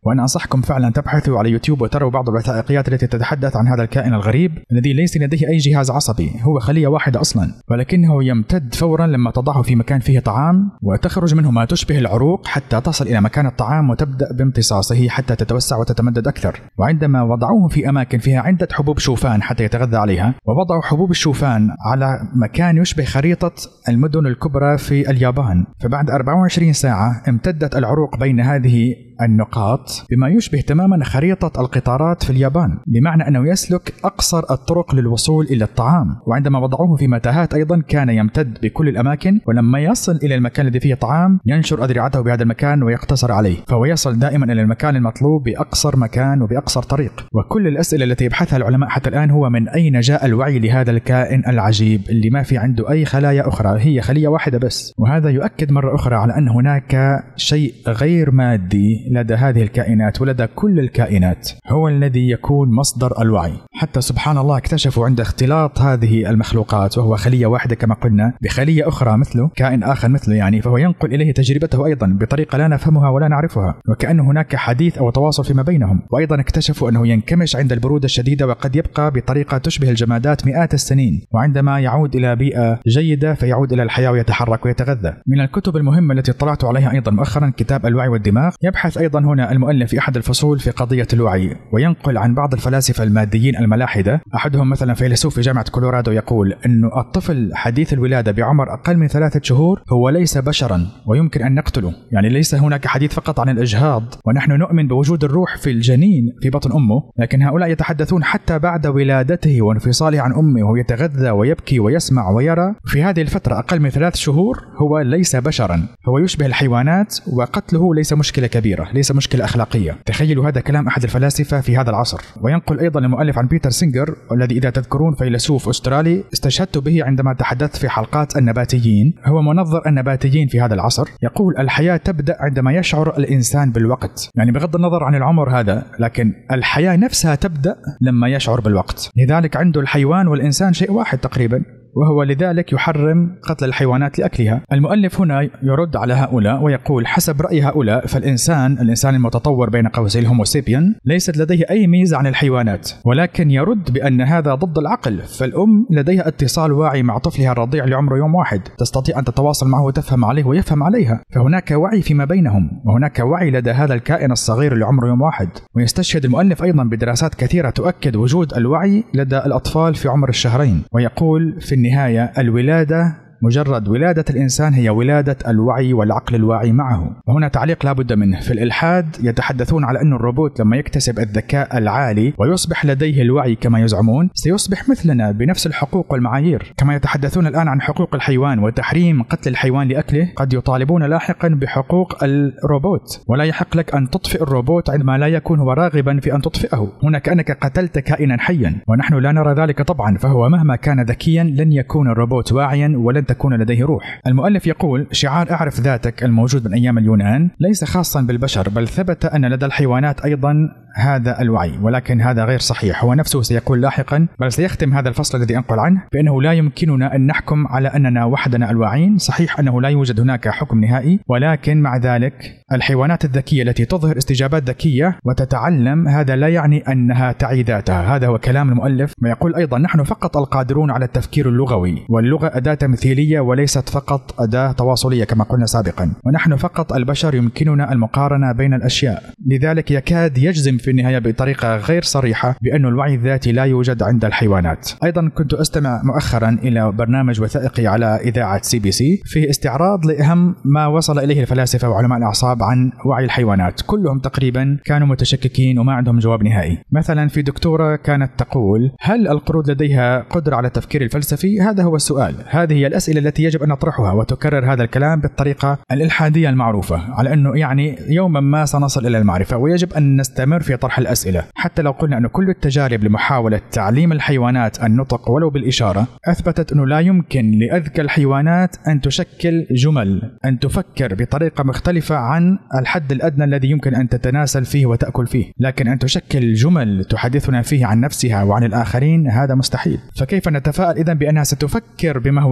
وأنا أنصحكم فعلا تبحثوا على يوتيوب وتروا بعض الوثائقيات التي تتحدث عن هذا الكائن الغريب الذي ليس لديه أي جهاز عصبي، هو خلية واحدة أصلا، ولكنه يمتد فورا لما تضعه في مكان فيه طعام، وتخرج منه ما تشبه العروق حتى تصل إلى مكان الطعام وتبدأ بامتصاصه حتى تتوسع وتتمدد أكثر. وعندما وضعوه في أماكن فيها عدة حبوب شوفان حتى يتغذى عليها، ووضعوا حبوب الشوفان على مكان يشبه خريطة المدن الكبرى في اليابان، فبعد أربعة وعشرين ساعة امتدت العروق بين هذه النقاط بما يشبه تماما خريطة القطارات في اليابان، بمعنى أنه يسلك أقصر الطرق للوصول إلى الطعام. وعندما وضعوه في متاهات أيضا كان يمتد بكل الأماكن، ولما يصل إلى المكان الذي فيه طعام ينشر أذرعته بهذا المكان ويقتصر عليه، فهو يصل دائما إلى المكان المطلوب بأقصر مكان وبأقصر طريق. وكل الأسئلة التي يبحثها العلماء حتى الآن هو من أين جاء الوعي لهذا الكائن العجيب اللي ما في عنده أي خلايا أخرى، هي خلية واحدة بس. وهذا يؤكد مرة أخرى على أن هناك شيء غير مادي لدى هذه الكائنات ولدى كل الكائنات هو الذي يكون مصدر الوعي. حتى سبحان الله اكتشفوا عند اختلاط هذه المخلوقات، وهو خلية واحدة كما قلنا، بخلية أخرى مثله، كائن آخر مثله يعني، فهو ينقل إليه تجربته أيضا بطريقة لا نفهمها ولا نعرفها، وكأن هناك حديث أو تواصل فيما بينهم. وأيضا اكتشفوا أنه ينكمش عند البرودة الشديدة وقد يبقى بطريقة تشبه الجمادات مئات السنين، وعندما يعود إلى بيئة جيدة فيعود إلى الحياة ويتحرك ويتغذى. من الكتب المهمة التي اطلعت عليها أيضا مؤخرا كتاب الوعي والدماغ. يبحث أيضا هنا المؤلف في أحد الفصول في قضية الوعي، وينقل عن بعض الفلاسفة الماديين الملاحدة، أحدهم مثلا فيلسوف في جامعة كولورادو يقول أنه الطفل حديث الولادة بعمر أقل من ثلاثة شهور هو ليس بشرا ويمكن أن نقتله، يعني ليس هناك حديث فقط عن الإجهاض ونحن نؤمن بوجود الروح في الجنين في بطن أمه، لكن هؤلاء يتحدثون حتى بعد ولادته وانفصاله عن أمه وهو يتغذى ويبكي ويسمع ويرى، في هذه الفترة أقل من ثلاث شهور هو ليس بشرا، هو يشبه الحيوانات، وقتله ليس مشكلة كبيرة، ليس مشكلة أخلاقية. تخيلوا هذا كلام أحد الفلاسفة في هذا العصر. وينقل أيضا المؤلف عن بيتر سينجر الذي إذا تذكرون فيلسوف أسترالي استشهدت به عندما تحدثت في حلقات النباتيين، هو منظر النباتيين في هذا العصر. يقول الحياة تبدأ عندما يشعر الإنسان بالوقت، يعني بغض النظر عن العمر هذا، لكن الحياة نفسها تبدأ لما يشعر بالوقت. لذلك عنده الحيوان والإنسان شيء واحد تقريبا، وهو لذلك يحرم قتل الحيوانات لأكلها. المؤلف هنا يرد على هؤلاء ويقول حسب رأي هؤلاء فالإنسان الإنسان المتطور بين قوسين الهومو سيبيان ليست لديه أي ميزة عن الحيوانات، ولكن يرد بأن هذا ضد العقل. فالأم لديها اتصال واعي مع طفلها الرضيع لعمره يوم واحد، تستطيع أن تتواصل معه وتفهم عليه ويفهم عليها، فهناك وعي فيما بينهم، وهناك وعي لدى هذا الكائن الصغير لعمره يوم واحد. ويستشهد المؤلف أيضا بدراسات كثيرة تؤكد وجود الوعي لدى الأطفال في عمر الشهرين، ويقول في النهاية الولادة مجرد ولادة الإنسان هي ولادة الوعي والعقل الواعي معه. وهنا تعليق لابد منه. في الإلحاد يتحدثون على أن الروبوت لما يكتسب الذكاء العالي ويصبح لديه الوعي كما يزعمون سيصبح مثلنا بنفس الحقوق والمعايير، كما يتحدثون الآن عن حقوق الحيوان وتحريم قتل الحيوان لأكله، قد يطالبون لاحقا بحقوق الروبوت، ولا يحق لك أن تطفئ الروبوت عندما لا يكون هو راغبا في أن تطفئه. هنا كأنك قتلت كائنا حيا، ونحن لا نرى ذلك طبعا، فهو مهما كان ذكيا لن يكون الروبوت واعيا ولن تكون لديه روح. المؤلف يقول شعار اعرف ذاتك الموجود من أيام اليونان ليس خاصا بالبشر، بل ثبت أن لدى الحيوانات أيضا هذا الوعي، ولكن هذا غير صحيح. هو نفسه سيقول لاحقا، بل سيختم هذا الفصل الذي أنقل عنه بأنه لا يمكننا أن نحكم على أننا وحدنا الواعين. صحيح أنه لا يوجد هناك حكم نهائي، ولكن مع ذلك الحيوانات الذكية التي تظهر استجابات ذكية وتتعلم هذا لا يعني أنها تعي ذاتها. هذا هو كلام المؤلف. ما يقول أيضا نحن فقط القادرون على التفكير اللغوي، واللغة أداة تمثيلية وليست فقط أداة تواصلية كما قلنا سابقا، ونحن فقط البشر يمكننا المقارنة بين الأشياء. لذلك يكاد يجزم في النهاية بطريقة غير صريحة بأن الوعي الذاتي لا يوجد عند الحيوانات. أيضا كنت أستمع مؤخرا إلى برنامج وثائقي على إذاعة سي بي سي فيه استعراض لأهم ما وصل إليه الفلاسفة وعلماء الأعصاب عن وعي الحيوانات. كلهم تقريبا كانوا متشككين وما عندهم جواب نهائي. مثلا في دكتورة كانت تقول هل القرود لديها قدرة على التفكير الفلسفي؟ هذا هو السؤال، هذه هي الأسئلة التي يجب أن نطرحها، وتكرر هذا الكلام بالطريقة الإلحادية المعروفة على أنه يعني يوما ما سنصل إلى المعرفة، ويجب أن نستمر في طرح الأسئلة. حتى لو قلنا أن كل التجارب لمحاولة تعليم الحيوانات النطق ولو بالإشارة أثبتت أنه لا يمكن لأذكى الحيوانات أن تشكل جمل، أن تفكر بطريقة مختلفة عن الحد الأدنى الذي يمكن أن تتناسل فيه وتأكل فيه، لكن أن تشكل جمل تحدثنا فيه عن نفسها وعن الآخرين هذا مستحيل. فكيف نتفائل إذن بأنها ستفكر بما هو أكبر من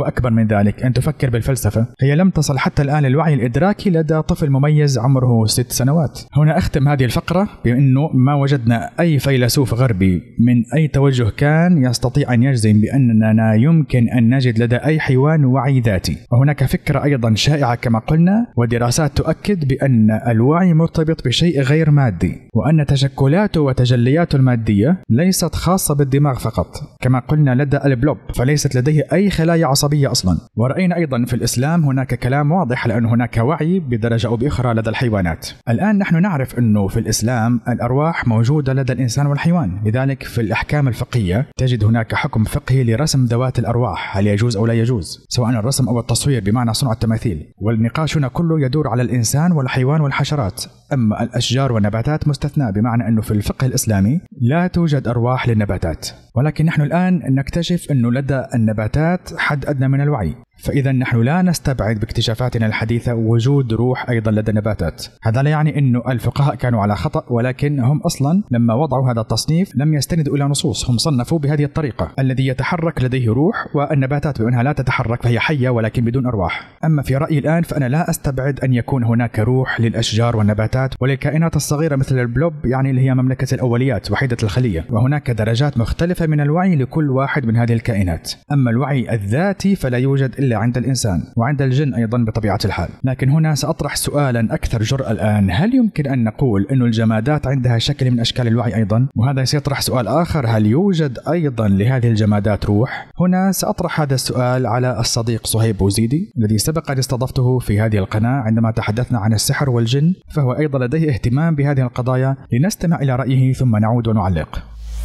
من ذلك أن تفكر بالفلسفة، هي لم تصل حتى الآن للوعي الإدراكي لدى طفل مميز عمره ست سنوات. هنا أختم هذه الفقرة بأنه ما وجدنا أي فيلسوف غربي من أي توجه كان يستطيع أن يجزم بأننا يمكن أن نجد لدى أي حيوان وعي ذاتي. وهناك فكرة أيضا شائعة كما قلنا، ودراسات تؤكد بأن الوعي مرتبط بشيء غير مادي، وأن تشكلاته وتجلياته المادية ليست خاصة بالدماغ فقط، كما قلنا لدى البلوب فليست لديه أي خلايا عصبية أصلا. ورأينا أيضا في الإسلام هناك كلام واضح لأن هناك وعي بدرجة أو بأخرى لدى الحيوانات. الآن نحن نعرف أنه في الإسلام الأرواح موجودة لدى الإنسان والحيوان، لذلك في الأحكام الفقهية تجد هناك حكم فقهي لرسم ذوات الأرواح، هل يجوز أو لا يجوز، سواء الرسم أو التصوير بمعنى صنع التماثيل. والنقاش هنا كله يدور على الإنسان والحيوان والحشرات، أما الأشجار والنباتات مستثنى، بمعنى أنه في الفقه الإسلامي لا توجد أرواح للنباتات. ولكن نحن الآن نكتشف أنه لدى النباتات حد أدنى من الوعي، فإذا نحن لا نستبعد باكتشافاتنا الحديثة وجود روح أيضا لدى النباتات. هذا لا يعني أنه الفقهاء كانوا على خطأ، ولكن هم أصلا لما وضعوا هذا التصنيف لم يستندوا إلى نصوص، هم صنفوا بهذه الطريقة: الذي يتحرك لديه روح، والنباتات بأنها لا تتحرك فهي حية ولكن بدون أرواح. أما في رأيي الآن فأنا لا أستبعد أن يكون هناك روح للأشجار والنباتات وللكائنات الصغيرة مثل البلوب، يعني اللي هي مملكة الأوليات وحيدة الخلية، وهناك درجات مختلفة من الوعي لكل واحد من هذه الكائنات. أما الوعي الذاتي فلا يوجد إلا عند الإنسان وعند الجن أيضا بطبيعة الحال. لكن هنا سأطرح سؤالا أكثر جرأة الآن: هل يمكن أن نقول أن الجمادات عندها شكل من أشكال الوعي أيضا؟ وهذا سيطرح سؤال آخر: هل يوجد أيضا لهذه الجمادات روح؟ هنا سأطرح هذا السؤال على الصديق صهيب بوزيدي الذي سبق أن استضفته في هذه القناة عندما تحدثنا عن السحر والجن، فهو أيضا لديه اهتمام بهذه القضايا. لنستمع إلى رأيه ثم نعود ونعلق.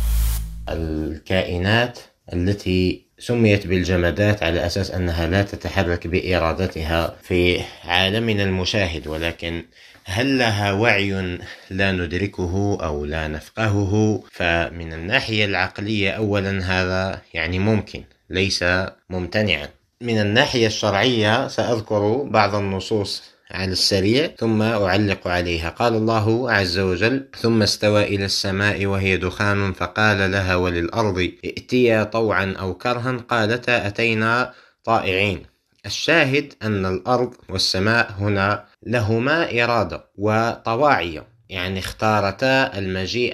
الكائنات التي سميت بالجمادات على أساس أنها لا تتحرك بإرادتها في عالمنا المشاهد، ولكن هل لها وعي لا ندركه أو لا نفقهه؟ فمن الناحية العقلية أولا هذا يعني ممكن، ليس ممتنعا. من الناحية الشرعية سأذكر بعض النصوص على السريع ثم أعلق عليها. قال الله عز وجل: ثم استوى إلى السماء وهي دخان فقال لها وللأرض ائتيا طوعا أو كرها قالتا أتينا طائعين. الشاهد أن الأرض والسماء هنا لهما إرادة وطواعية، يعني اختارتا المجيء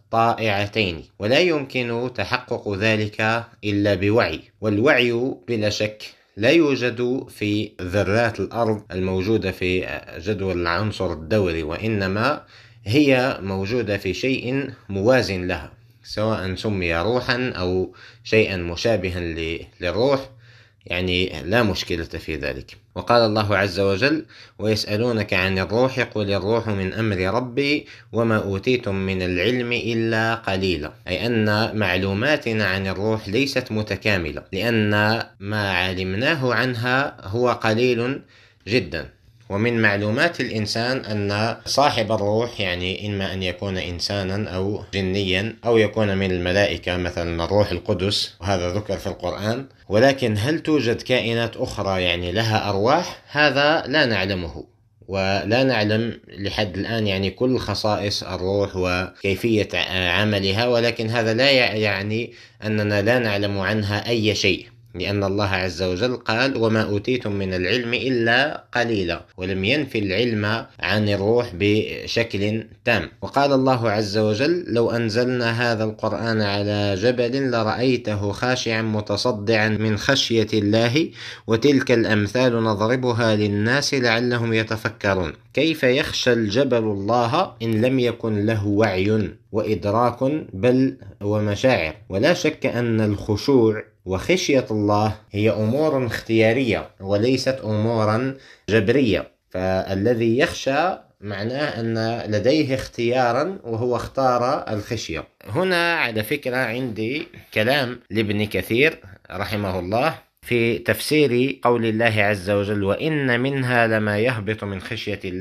طائعتين، ولا يمكن تحقق ذلك إلا بوعي. والوعي بلا شك لا يوجد في ذرات الأرض الموجودة في جدول العنصر الدوري، وإنما هي موجودة في شيء موازن لها، سواء سمي روحا أو شيئا مشابها للروح، يعني لا مشكلة في ذلك. وقال الله عز وجل: ويسألونك عن الروح قل الروح من أمر ربي وما أوتيتم من العلم إلا قليلا، أي أن معلوماتنا عن الروح ليست متكاملة، لأن ما علمناه عنها هو قليل جدا. ومن معلومات الإنسان أن صاحب الروح يعني إما أن يكون إنسانا أو جنيا أو يكون من الملائكة مثلا الروح القدس، وهذا ذكر في القرآن. ولكن هل توجد كائنات أخرى يعني لها أرواح؟ هذا لا نعلمه، ولا نعلم لحد الآن يعني كل خصائص الروح وكيفية عملها، ولكن هذا لا يعني أننا لا نعلم عنها أي شيء، لأن الله عز وجل قال: وما أوتيتم من العلم إلا قليلا، ولم ينفي العلم عن الروح بشكل تام. وقال الله عز وجل: لو أنزلنا هذا القرآن على جبل لرأيته خاشعا متصدعا من خشية الله وتلك الأمثال نضربها للناس لعلهم يتفكرون. كيف يخشى الجبل الله إن لم يكن له وعي وإدراك بل ومشاعر؟ ولا شك أن الخشوع وخشية الله هي أمور اختيارية وليست أمورا جبرية، فالذي يخشى معناه أن لديه اختيارا وهو اختار الخشية. هنا على فكرة عندي كلام لابن كثير رحمه الله في تفسير قول الله عز وجل: وإن منها لما يهبط من خشية الله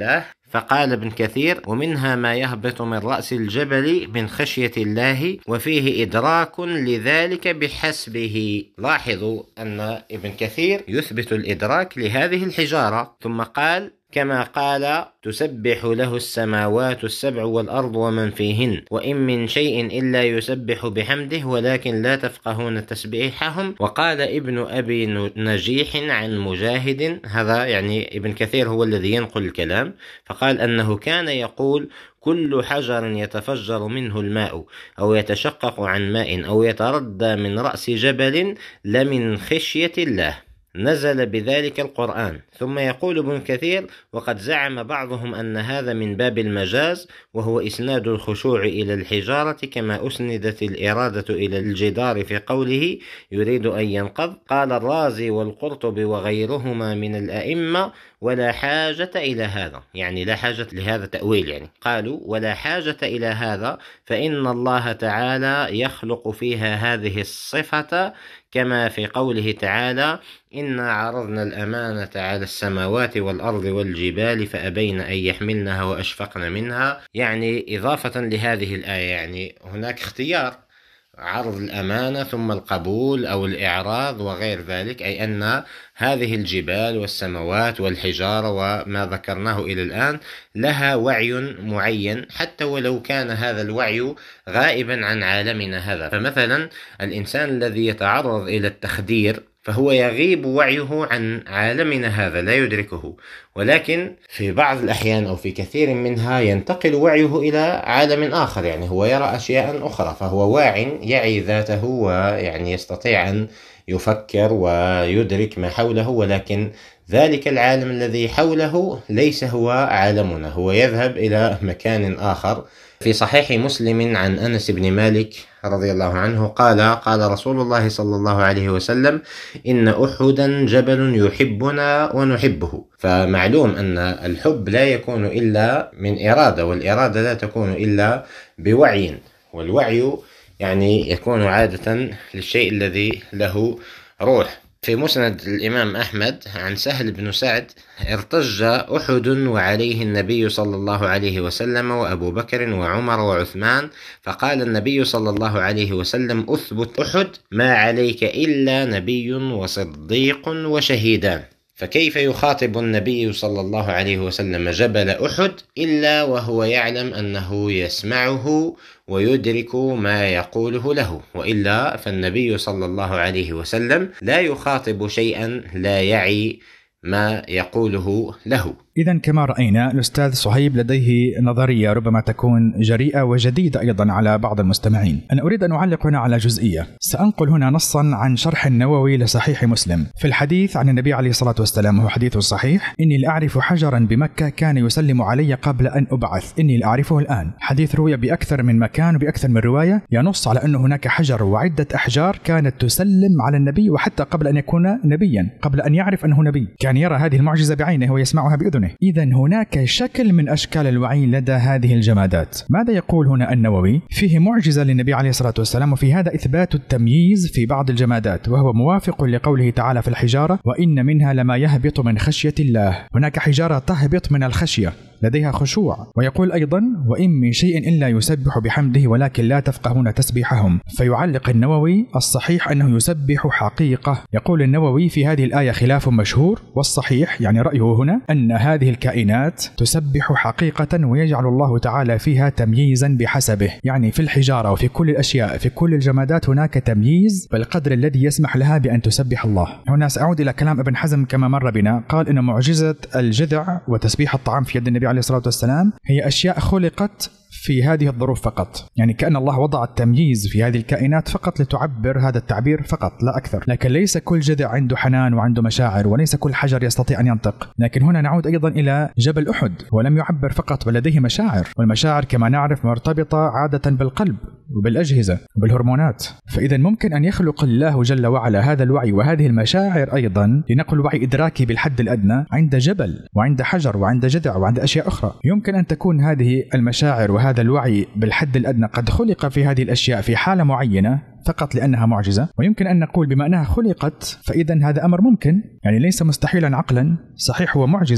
فقال ابن كثير: ومنها ما يهبط من رأس الجبل من خشية الله وفيه إدراك لذلك بحسبه. لاحظوا أن ابن كثير يثبت الإدراك لهذه الحجارة، ثم قال: كما قال: تسبح له السماوات السبع والأرض ومن فيهن وإن من شيء إلا يسبح بحمده ولكن لا تفقهون تسبيحهم. وقال ابن أبي نجيح عن مجاهد، هذا يعني ابن كثير هو الذي ينقل الكلام، فقال أنه كان يقول: كل حجر يتفجر منه الماء أو يتشقق عن ماء أو يتردى من رأس جبل لمن خشية الله، نزل بذلك القرآن. ثم يقول ابن كثير: وقد زعم بعضهم أن هذا من باب المجاز، وهو إسناد الخشوع إلى الحجارة كما أسندت الإرادة إلى الجدار في قوله: يريد أن ينقض. قال الرازي والقرطبي وغيرهما من الأئمة: ولا حاجة إلى هذا، يعني لا حاجة لهذا التأويل، يعني قالوا ولا حاجة إلى هذا، فإن الله تعالى يخلق فيها هذه الصفة كما في قوله تعالى: إنا عرضنا الأمانة على السماوات والأرض والجبال فأبين أن يحملنها وأشفقن منها. يعني إضافة لهذه الآية، يعني هناك اختيار عرض الأمانة ثم القبول أو الإعراض وغير ذلك، أي أن هذه الجبال والسماوات والحجارة وما ذكرناه إلى الآن لها وعي معين، حتى ولو كان هذا الوعي غائبا عن عالمنا هذا. فمثلا الإنسان الذي يتعرض إلى التخدير فهو يغيب وعيه عن عالمنا هذا، لا يدركه، ولكن في بعض الأحيان أو في كثير منها ينتقل وعيه إلى عالم آخر، يعني هو يرى أشياء أخرى، فهو واع يعي ذاته ويعني يستطيع أن يفكر ويدرك ما حوله، ولكن ذلك العالم الذي حوله ليس هو عالمنا، هو يذهب إلى مكان آخر. في صحيح مسلم عن أنس بن مالك رضي الله عنه قال: قال رسول الله صلى الله عليه وسلم: إن أحدا جبل يحبنا ونحبه. فمعلوم أن الحب لا يكون إلا من إرادة، والإرادة لا تكون إلا بوعي، والوعي يعني يكون عادة للشيء الذي له روح. في مسند الإمام أحمد عن سهل بن سعد: ارتج أحد وعليه النبي صلى الله عليه وسلم وأبو بكر وعمر وعثمان، فقال النبي صلى الله عليه وسلم: أثبت أحد، ما عليك إلا نبي وصديق وشهيدان. فكيف يخاطب النبي صلى الله عليه وسلم جبل أحد إلا وهو يعلم أنه يسمعه ويدرك ما يقوله له، وإلا فالنبي صلى الله عليه وسلم لا يخاطب شيئا لا يعي ما يقوله له. إذن كما رأينا الأستاذ صهيب لديه نظرية ربما تكون جريئة وجديدة أيضا على بعض المستمعين. أنا أريد أن أعلق هنا على جزئية. سأنقل هنا نصا عن شرح النووي لصحيح مسلم في الحديث عن النبي عليه الصلاة والسلام، وهو حديث صحيح: إني لأعرف حجرا بمكة كان يسلم علي قبل أن أبعث، إني لأعرفه الآن. حديث روي بأكثر من مكان وبأكثر من رواية، ينص على أن هناك حجر وعدة أحجار كانت تسلم على النبي، وحتى قبل أن يكون نبيا، قبل أن يعرف أنه نبي، كان يرى هذه المعجزة بعينه ويسمعها بأذنه. إذن هناك شكل من أشكال الوعي لدى هذه الجمادات. ماذا يقول هنا النووي؟ فيه معجزة للنبي عليه الصلاة والسلام، وفي هذا إثبات التمييز في بعض الجمادات، وهو موافق لقوله تعالى في الحجارة: وإن منها لما يهبط من خشية الله. هناك حجارة تهبط من الخشية، لديها خشوع. ويقول أيضا: وإن من شيء إلا يسبح بحمده ولكن لا تفقهون تسبيحهم. فيعلق النووي: الصحيح أنه يسبح حقيقة. يقول النووي: في هذه الآية خلاف مشهور، والصحيح يعني رأيه هنا أن هذه الكائنات تسبح حقيقة، ويجعل الله تعالى فيها تمييزا بحسبه، يعني في الحجارة وفي كل الأشياء في كل الجمادات هناك تمييز بالقدر الذي يسمح لها بأن تسبح الله. هنا سأعود إلى كلام ابن حزم كما مر بنا، قال إن معجزة الجذع وتسبيح الطعام في يد النبي عليه الصلاة والسلام هي أشياء خلقت في هذه الظروف فقط، يعني كأن الله وضع التمييز في هذه الكائنات فقط لتعبر هذا التعبير فقط لا أكثر. لكن ليس كل جذع عنده حنان وعنده مشاعر، وليس كل حجر يستطيع أن ينطق. لكن هنا نعود أيضا إلى جبل أحد، ولم يعبر فقط بل لديه مشاعر، والمشاعر كما نعرف مرتبطة عادة بالقلب وبالأجهزة وبالهرمونات. فإذا ممكن أن يخلق الله جل وعلا هذا الوعي وهذه المشاعر أيضا، لنقل وعي إدراكي بالحد الأدنى، عند جبل وعند حجر وعند جذع وعند أشياء أخرى. يمكن أن تكون هذه المشاعر وهذا الوعي بالحد الأدنى قد خلق في هذه الأشياء في حالة معينة فقط لأنها معجزة، ويمكن أن نقول بما أنها خلقت فإذا هذا أمر ممكن، يعني ليس مستحيلا عقلا. صحيح هو معجزة،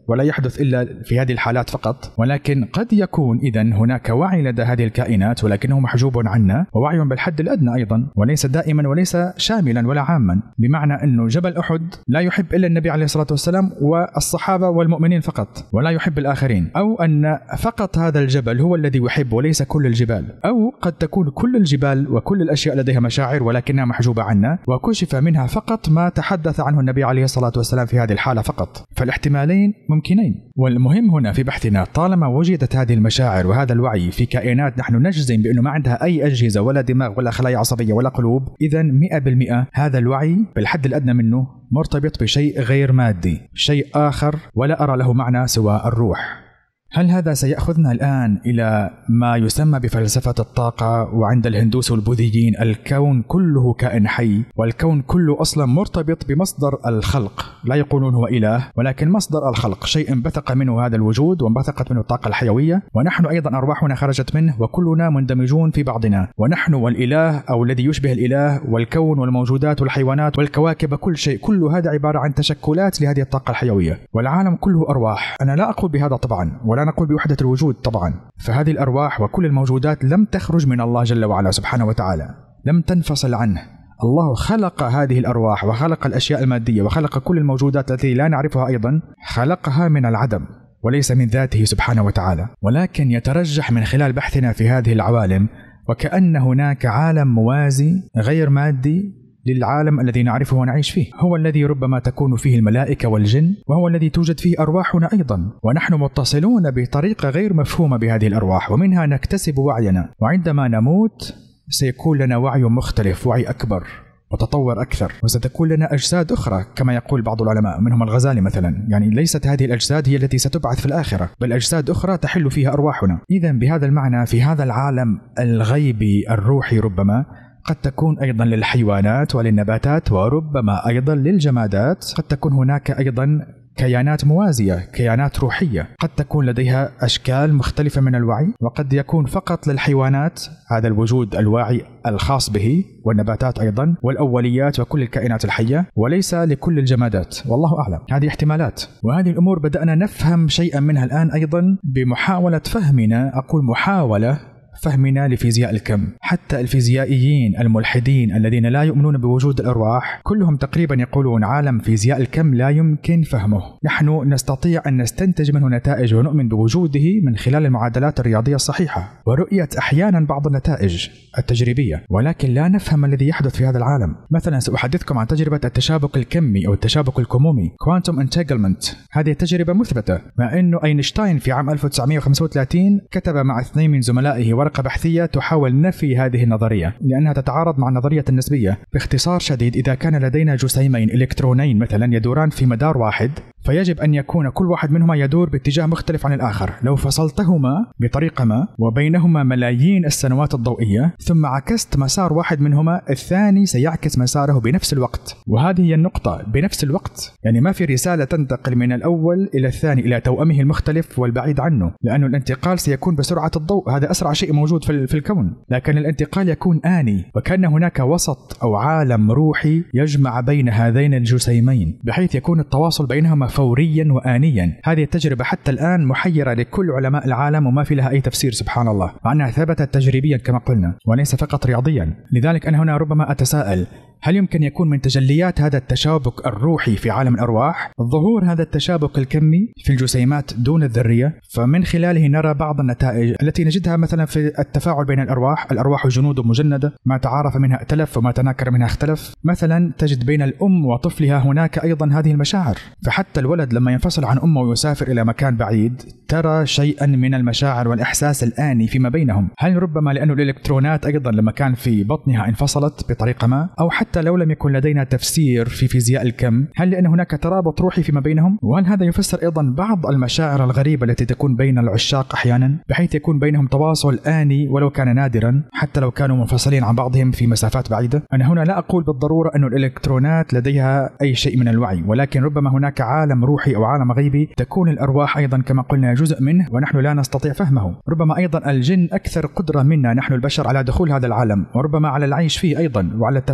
ولا يحدث إلا في هذه الحالات فقط، ولكن قد يكون إذن هناك وعي لدى هذه الكائنات ولكنه محجوب عنا، ووعي بالحد الأدنى أيضا وليس دائما وليس شاملا ولا عاما، بمعنى أنه جبل أحد لا يحب إلا النبي عليه الصلاة والسلام والصحابة والمؤمنين فقط ولا يحب الآخرين، أو أن فقط هذا الجبل هو الذي يحب وليس كل الجبال، أو قد تكون كل الجبال وكل الأشياء لديها مشاعر ولكنها محجوبة عنا وكشف منها فقط ما تحدث عنه النبي عليه الصلاة والسلام في هذه الحالة فقط. فالاحتمالين ممكنين، والمهم هنا في بحثنا طالما وجدت هذه المشاعر وهذا الوعي في كائنات نحن نجزم بأنه ما عندها أي أجهزة ولا دماغ ولا خلايا عصبية ولا قلوب، إذن مئة بالمئة هذا الوعي بالحد الأدنى منه مرتبط بشيء غير مادي، شيء آخر ولا أرى له معنى سوى الروح. هل هذا سيأخذنا الآن إلى ما يسمى بفلسفة الطاقة؟ وعند الهندوس والبوذيين الكون كله كائن حي، والكون كله أصلا مرتبط بمصدر الخلق، لا يقولون هو إله ولكن مصدر الخلق، شيء انبثق منه هذا الوجود وانبثقت منه الطاقة الحيوية، ونحن أيضا أرواحنا خرجت منه وكلنا مندمجون في بعضنا، ونحن والإله أو الذي يشبه الإله والكون والموجودات والحيوانات والكواكب كل شيء، كل هذا عبارة عن تشكلات لهذه الطاقة الحيوية، والعالم كله أرواح. أنا لا أقول بهذا طبعا ولا نقول بوحدة الوجود طبعا، فهذه الأرواح وكل الموجودات لم تخرج من الله جل وعلا سبحانه وتعالى، لم تنفصل عنه. الله خلق هذه الأرواح وخلق الأشياء المادية وخلق كل الموجودات التي لا نعرفها أيضا، خلقها من العدم وليس من ذاته سبحانه وتعالى. ولكن يترجح من خلال بحثنا في هذه العوالم وكأن هناك عالم موازي غير مادي للعالم الذي نعرفه ونعيش فيه، هو الذي ربما تكون فيه الملائكة والجن، وهو الذي توجد فيه أرواحنا أيضا، ونحن متصلون بطريقة غير مفهومة بهذه الأرواح، ومنها نكتسب وعينا، وعندما نموت سيكون لنا وعي مختلف، وعي أكبر وتطور أكثر، وستكون لنا أجساد أخرى كما يقول بعض العلماء منهم الغزالي مثلا، يعني ليست هذه الأجساد هي التي ستبعث في الآخرة، بل أجساد أخرى تحل فيها أرواحنا. إذن بهذا المعنى في هذا العالم الغيبي الروحي ربما قد تكون أيضا للحيوانات وللنباتات وربما أيضا للجمادات، قد تكون هناك أيضا كيانات موازية، كيانات روحية قد تكون لديها أشكال مختلفة من الوعي، وقد يكون فقط للحيوانات هذا الوجود الواعي الخاص به، والنباتات أيضا والأوليات وكل الكائنات الحية، وليس لكل الجمادات، والله أعلم. هذه احتمالات، وهذه الأمور بدأنا نفهم شيئا منها الآن أيضا بمحاولة فهمنا، أقول محاولة فهمنا لفيزياء الكم. حتى الفيزيائيين الملحدين الذين لا يؤمنون بوجود الأرواح كلهم تقريبا يقولون عالم فيزياء الكم لا يمكن فهمه، نحن نستطيع أن نستنتج منه نتائج ونؤمن بوجوده من خلال المعادلات الرياضية الصحيحة ورؤية أحيانا بعض النتائج التجريبية، ولكن لا نفهم الذي يحدث في هذا العالم. مثلا سأحدثكم عن تجربة التشابك الكمي أو التشابك الكمومي Quantum Entanglement. هذه التجربة مثبتة، مع أنه أينشتاين في عام ألف وتسعمائة وخمسة وثلاثين كتب مع اثنين من زملائه ورقة بحثية تحاول نفي هذه النظرية لأنها تتعارض مع نظرية النسبية. باختصار شديد، إذا كان لدينا جسيمين إلكترونين مثلا يدوران في مدار واحد، فيجب أن يكون كل واحد منهما يدور باتجاه مختلف عن الآخر. لو فصلتهما بطريقة ما وبينهما ملايين السنوات الضوئية ثم عكست مسار واحد منهما، الثاني سيعكس مساره بنفس الوقت، وهذه هي النقطة، بنفس الوقت، يعني ما في رسالة تنتقل من الأول إلى الثاني إلى توأمه المختلف والبعيد عنه، لأن الانتقال سيكون بسرعة الضوء، هذا أسرع شيء موجود في الكون، لكن الانتقال يكون آني، وكان هناك وسط أو عالم روحي يجمع بين هذين الجسيمين بحيث يكون التواصل بينهما فوريا وآنيا. هذه التجربة حتى الآن محيرة لكل علماء العالم وما في لها أي تفسير سبحان الله، مع أنها ثبتت تجريبيا كما قلنا وليس فقط رياضيا. لذلك أنا هنا ربما أتساءل، هل يمكن يكون من تجليات هذا التشابك الروحي في عالم الأرواح ظهور هذا التشابك الكمي في الجسيمات دون الذرية؟ فمن خلاله نرى بعض النتائج التي نجدها مثلا في التفاعل بين الأرواح. الأرواح جنود مجندة، ما تعارف منها ائتلف وما تناكر منها اختلف. مثلا تجد بين الأم وطفلها هناك أيضا هذه المشاعر، فحتى الولد لما ينفصل عن أمه ويسافر إلى مكان بعيد ترى شيئا من المشاعر والإحساس الآني فيما بينهم. هل ربما لأن الإلكترونات أيضا لما كان في بطنها انفصلت بطريقة ما، أو حتى لو لم يكن لدينا تفسير في فيزياء الكم هل لأن هناك ترابط روحي فيما بينهم؟ وهل هذا يفسر أيضا بعض المشاعر الغريبة التي تكون بين العشاق أحيانا بحيث يكون بينهم تواصل آني ولو كان نادرا حتى لو كانوا منفصلين عن بعضهم في مسافات بعيدة؟ أنا هنا لا أقول بالضرورة أن الإلكترونات لديها أي شيء من الوعي، ولكن ربما هناك عالم روحي أو عالم غيبي تكون الأرواح أيضا كما قلنا جزء منه ونحن لا نستطيع فهمه. ربما أيضا الجن أكثر قدرة منا نحن البشر على دخول هذا العالم وربما على العيش فيه أيضا وعلى التفاعل معه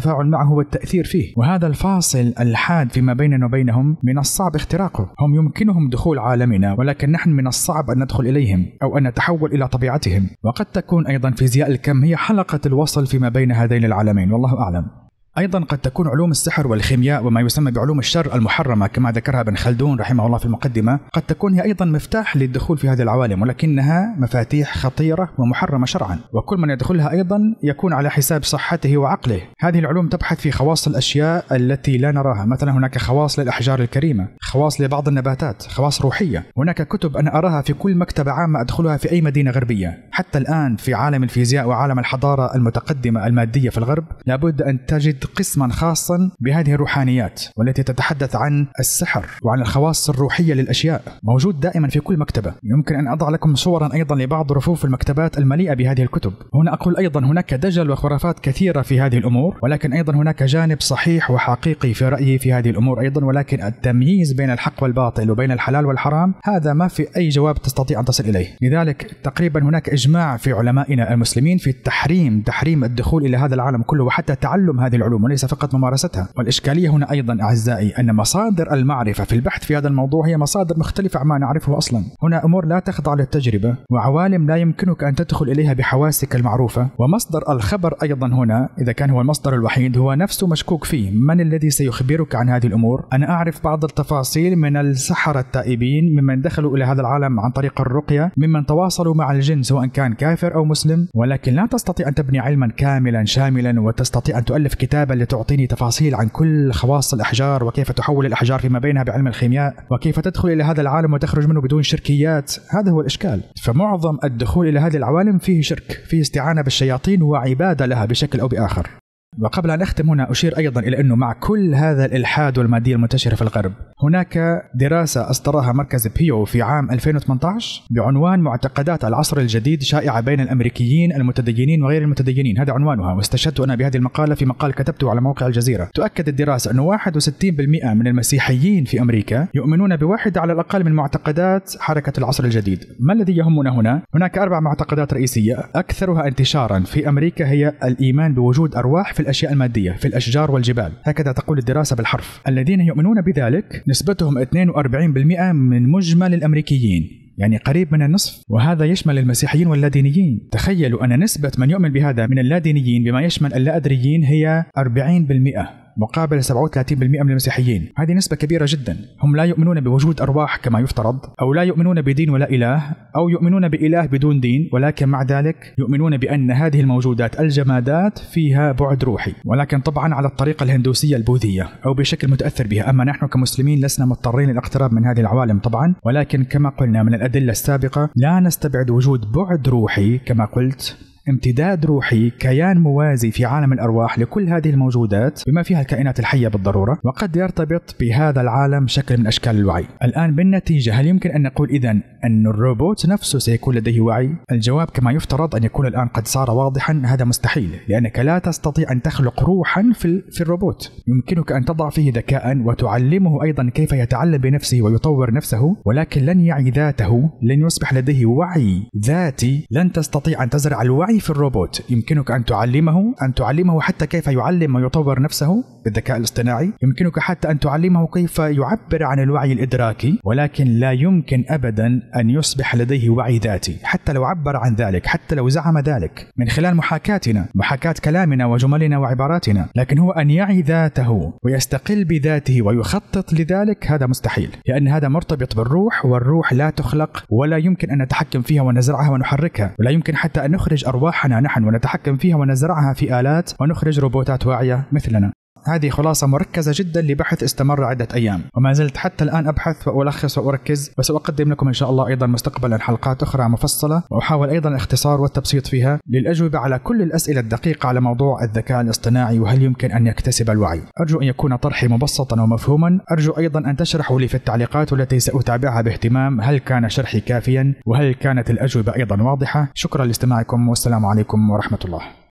معه والتأثير فيه، وهذا الفاصل الحاد فيما بيننا وبينهم من الصعب اختراقه. هم يمكنهم دخول عالمنا، ولكن نحن من الصعب أن ندخل إليهم أو أن نتحول إلى طبيعتهم. وقد تكون أيضا فيزياء الكم هي حلقة الوصل فيما بين هذين العالمين، والله أعلم. أيضا قد تكون علوم السحر والخيمياء وما يسمى بعلوم الشر المحرمة كما ذكرها ابن خلدون رحمه الله في المقدمة، قد تكون هي أيضا مفتاح للدخول في هذه العوالم، ولكنها مفاتيح خطيرة ومحرمة شرعا، وكل من يدخلها أيضا يكون على حساب صحته وعقله. هذه العلوم تبحث في خواص الأشياء التي لا نراها، مثلا هناك خواص للأحجار الكريمة، خواص لبعض النباتات، خواص روحية. هناك كتب أنا أراها في كل مكتبة عامة أدخلها في أي مدينة غربية. حتى الآن في عالم الفيزياء وعالم الحضارة المتقدمة المادية في الغرب لابد أن تجد قسما خاصا بهذه الروحانيات والتي تتحدث عن السحر وعن الخواص الروحية للأشياء، موجود دائما في كل مكتبة. يمكن أن أضع لكم صورا أيضا لبعض رفوف المكتبات المليئة بهذه الكتب. هنا أقول أيضا هناك دجل وخرافات كثيرة في هذه الأمور، ولكن أيضا هناك جانب صحيح وحقيقي في رأيي في هذه الأمور أيضا، ولكن التمييز بين الحق والباطل وبين الحلال والحرام هذا ما في أي جواب تستطيع أن تصل إليه. لذلك تقريبا هناك إجماع في علمائنا المسلمين في التحريم تحريم الدخول إلى هذا العالم كله وحتى تعلم هذه العلوم وليس فقط ممارستها. والإشكالية هنا أيضا أعزائي أن مصادر المعرفة في البحث في هذا الموضوع هي مصادر مختلفة عما نعرفه أصلا. هنا أمور لا تخضع للتجربة وعوالم لا يمكنك أن تدخل إليها بحواسك المعروفة، ومصدر الخبر أيضا هنا إذا كان هو المصدر الوحيد هو نفسه مشكوك فيه. من الذي سيخبرك عن هذه الأمور؟ أنا أعرف بعض التفاصيل من السحرة التائبين ممن دخلوا إلى هذا العالم عن طريق الرقية، ممن تواصلوا مع الجن سواء كان كافر أو مسلم، ولكن لا تستطيع أن تبني علما كاملا شاملا وتستطيع أن تؤلف كتابا لتعطيني تفاصيل عن كل خواص الأحجار وكيف تحول الأحجار فيما بينها بعلم الخيمياء وكيف تدخل إلى هذا العالم وتخرج منه بدون شركيات. هذا هو الإشكال. فمعظم الدخول إلى هذه العوالم فيه شرك، فيه استعانة بالشياطين وعبادة لها بشكل أو بآخر. وقبل أن أختم هنا أشير أيضا إلى أنه مع كل هذا الإلحاد والمادية المنتشرة في الغرب هناك دراسة أصدرها مركز بيو في عام ألفين وثمانية عشر بعنوان معتقدات العصر الجديد شائعة بين الأمريكيين المتدينين وغير المتدينين، هذا عنوانها، واستشهدت أنا بهذه المقالة في مقال كتبته على موقع الجزيرة. تؤكد الدراسة أنه واحد وستين بالمئة من المسيحيين في أمريكا يؤمنون بواحدة على الأقل من معتقدات حركة العصر الجديد. ما الذي يهمنا هنا؟ هناك أربع معتقدات رئيسية أكثرها انتشارا في أمريكا هي الإيمان بوجود أرواح في الأشياء المادية في الأشجار والجبال، هكذا تقول الدراسة بالحرف. الذين يؤمنون بذلك نسبتهم اثنين وأربعين بالمئة من مجمل الأمريكيين، يعني قريب من النصف، وهذا يشمل المسيحيين واللادينيين. تخيلوا أن نسبة من يؤمن بهذا من اللادينيين بما يشمل اللا أدريين هي أربعين بالمئة مقابل سبعة وثلاثين بالمئة من المسيحيين. هذه نسبة كبيرة جدا. هم لا يؤمنون بوجود أرواح كما يفترض، أو لا يؤمنون بدين ولا إله، أو يؤمنون بإله بدون دين، ولكن مع ذلك يؤمنون بأن هذه الموجودات الجمادات فيها بعد روحي، ولكن طبعا على الطريقة الهندوسية البوذية أو بشكل متأثر بها. أما نحن كمسلمين لسنا مضطرين للاقتراب من هذه العوالم طبعا، ولكن كما قلنا من الأدلة السابقة لا نستبعد وجود بعد روحي كما قلت، امتداد روحي، كيان موازي في عالم الأرواح لكل هذه الموجودات بما فيها الكائنات الحية بالضرورة، وقد يرتبط بهذا العالم شكل من أشكال الوعي. الآن بالنتيجة هل يمكن أن نقول إذن أن الروبوت نفسه سيكون لديه وعي؟ الجواب كما يفترض أن يكون الآن قد صار واضحا هذا مستحيل، لأنك لا تستطيع أن تخلق روحا في, في الروبوت. يمكنك أن تضع فيه ذكاء وتعلمه أيضا كيف يتعلم بنفسه ويطور نفسه، ولكن لن يعي ذاته، لن يصبح لديه وعي ذاتي. لن تستطيع أن تزرع الوعي في الروبوت. يمكنك أن تعلمه أن تعلمه حتى كيف يعلم ويطور نفسه بالذكاء الاصطناعي، يمكنك حتى أن تعلمه كيف يعبر عن الوعي الإدراكي، ولكن لا يمكن أبدا أن يصبح لديه وعي ذاتي حتى لو عبر عن ذلك، حتى لو زعم ذلك من خلال محاكاتنا محاكاة كلامنا وجملنا وعباراتنا. لكن هو أن يعي ذاته ويستقل بذاته ويخطط لذلك هذا مستحيل، لأن هذا مرتبط بالروح، والروح لا تخلق ولا يمكن أن نتحكم فيها ونزرعها ونحركها، ولا يمكن حتى أن نخرج أرواحنا نحن ونتحكم فيها ونزرعها في آلات ونخرج روبوتات واعية مثلنا. هذه خلاصة مركزة جدا لبحث استمر عدة أيام، وما زلت حتى الآن أبحث وألخص وأركز، وسأقدم لكم إن شاء الله أيضا مستقبلا حلقات أخرى مفصلة، وأحاول أيضا الاختصار والتبسيط فيها للأجوبة على كل الأسئلة الدقيقة على موضوع الذكاء الاصطناعي وهل يمكن أن يكتسب الوعي. أرجو أن يكون طرحي مبسطا ومفهوما. أرجو أيضا أن تشرحوا لي في التعليقات والتي سأتابعها باهتمام هل كان شرحي كافيا وهل كانت الأجوبة أيضا واضحة. شكرا لاستماعكم والسلام عليكم ورحمة الله.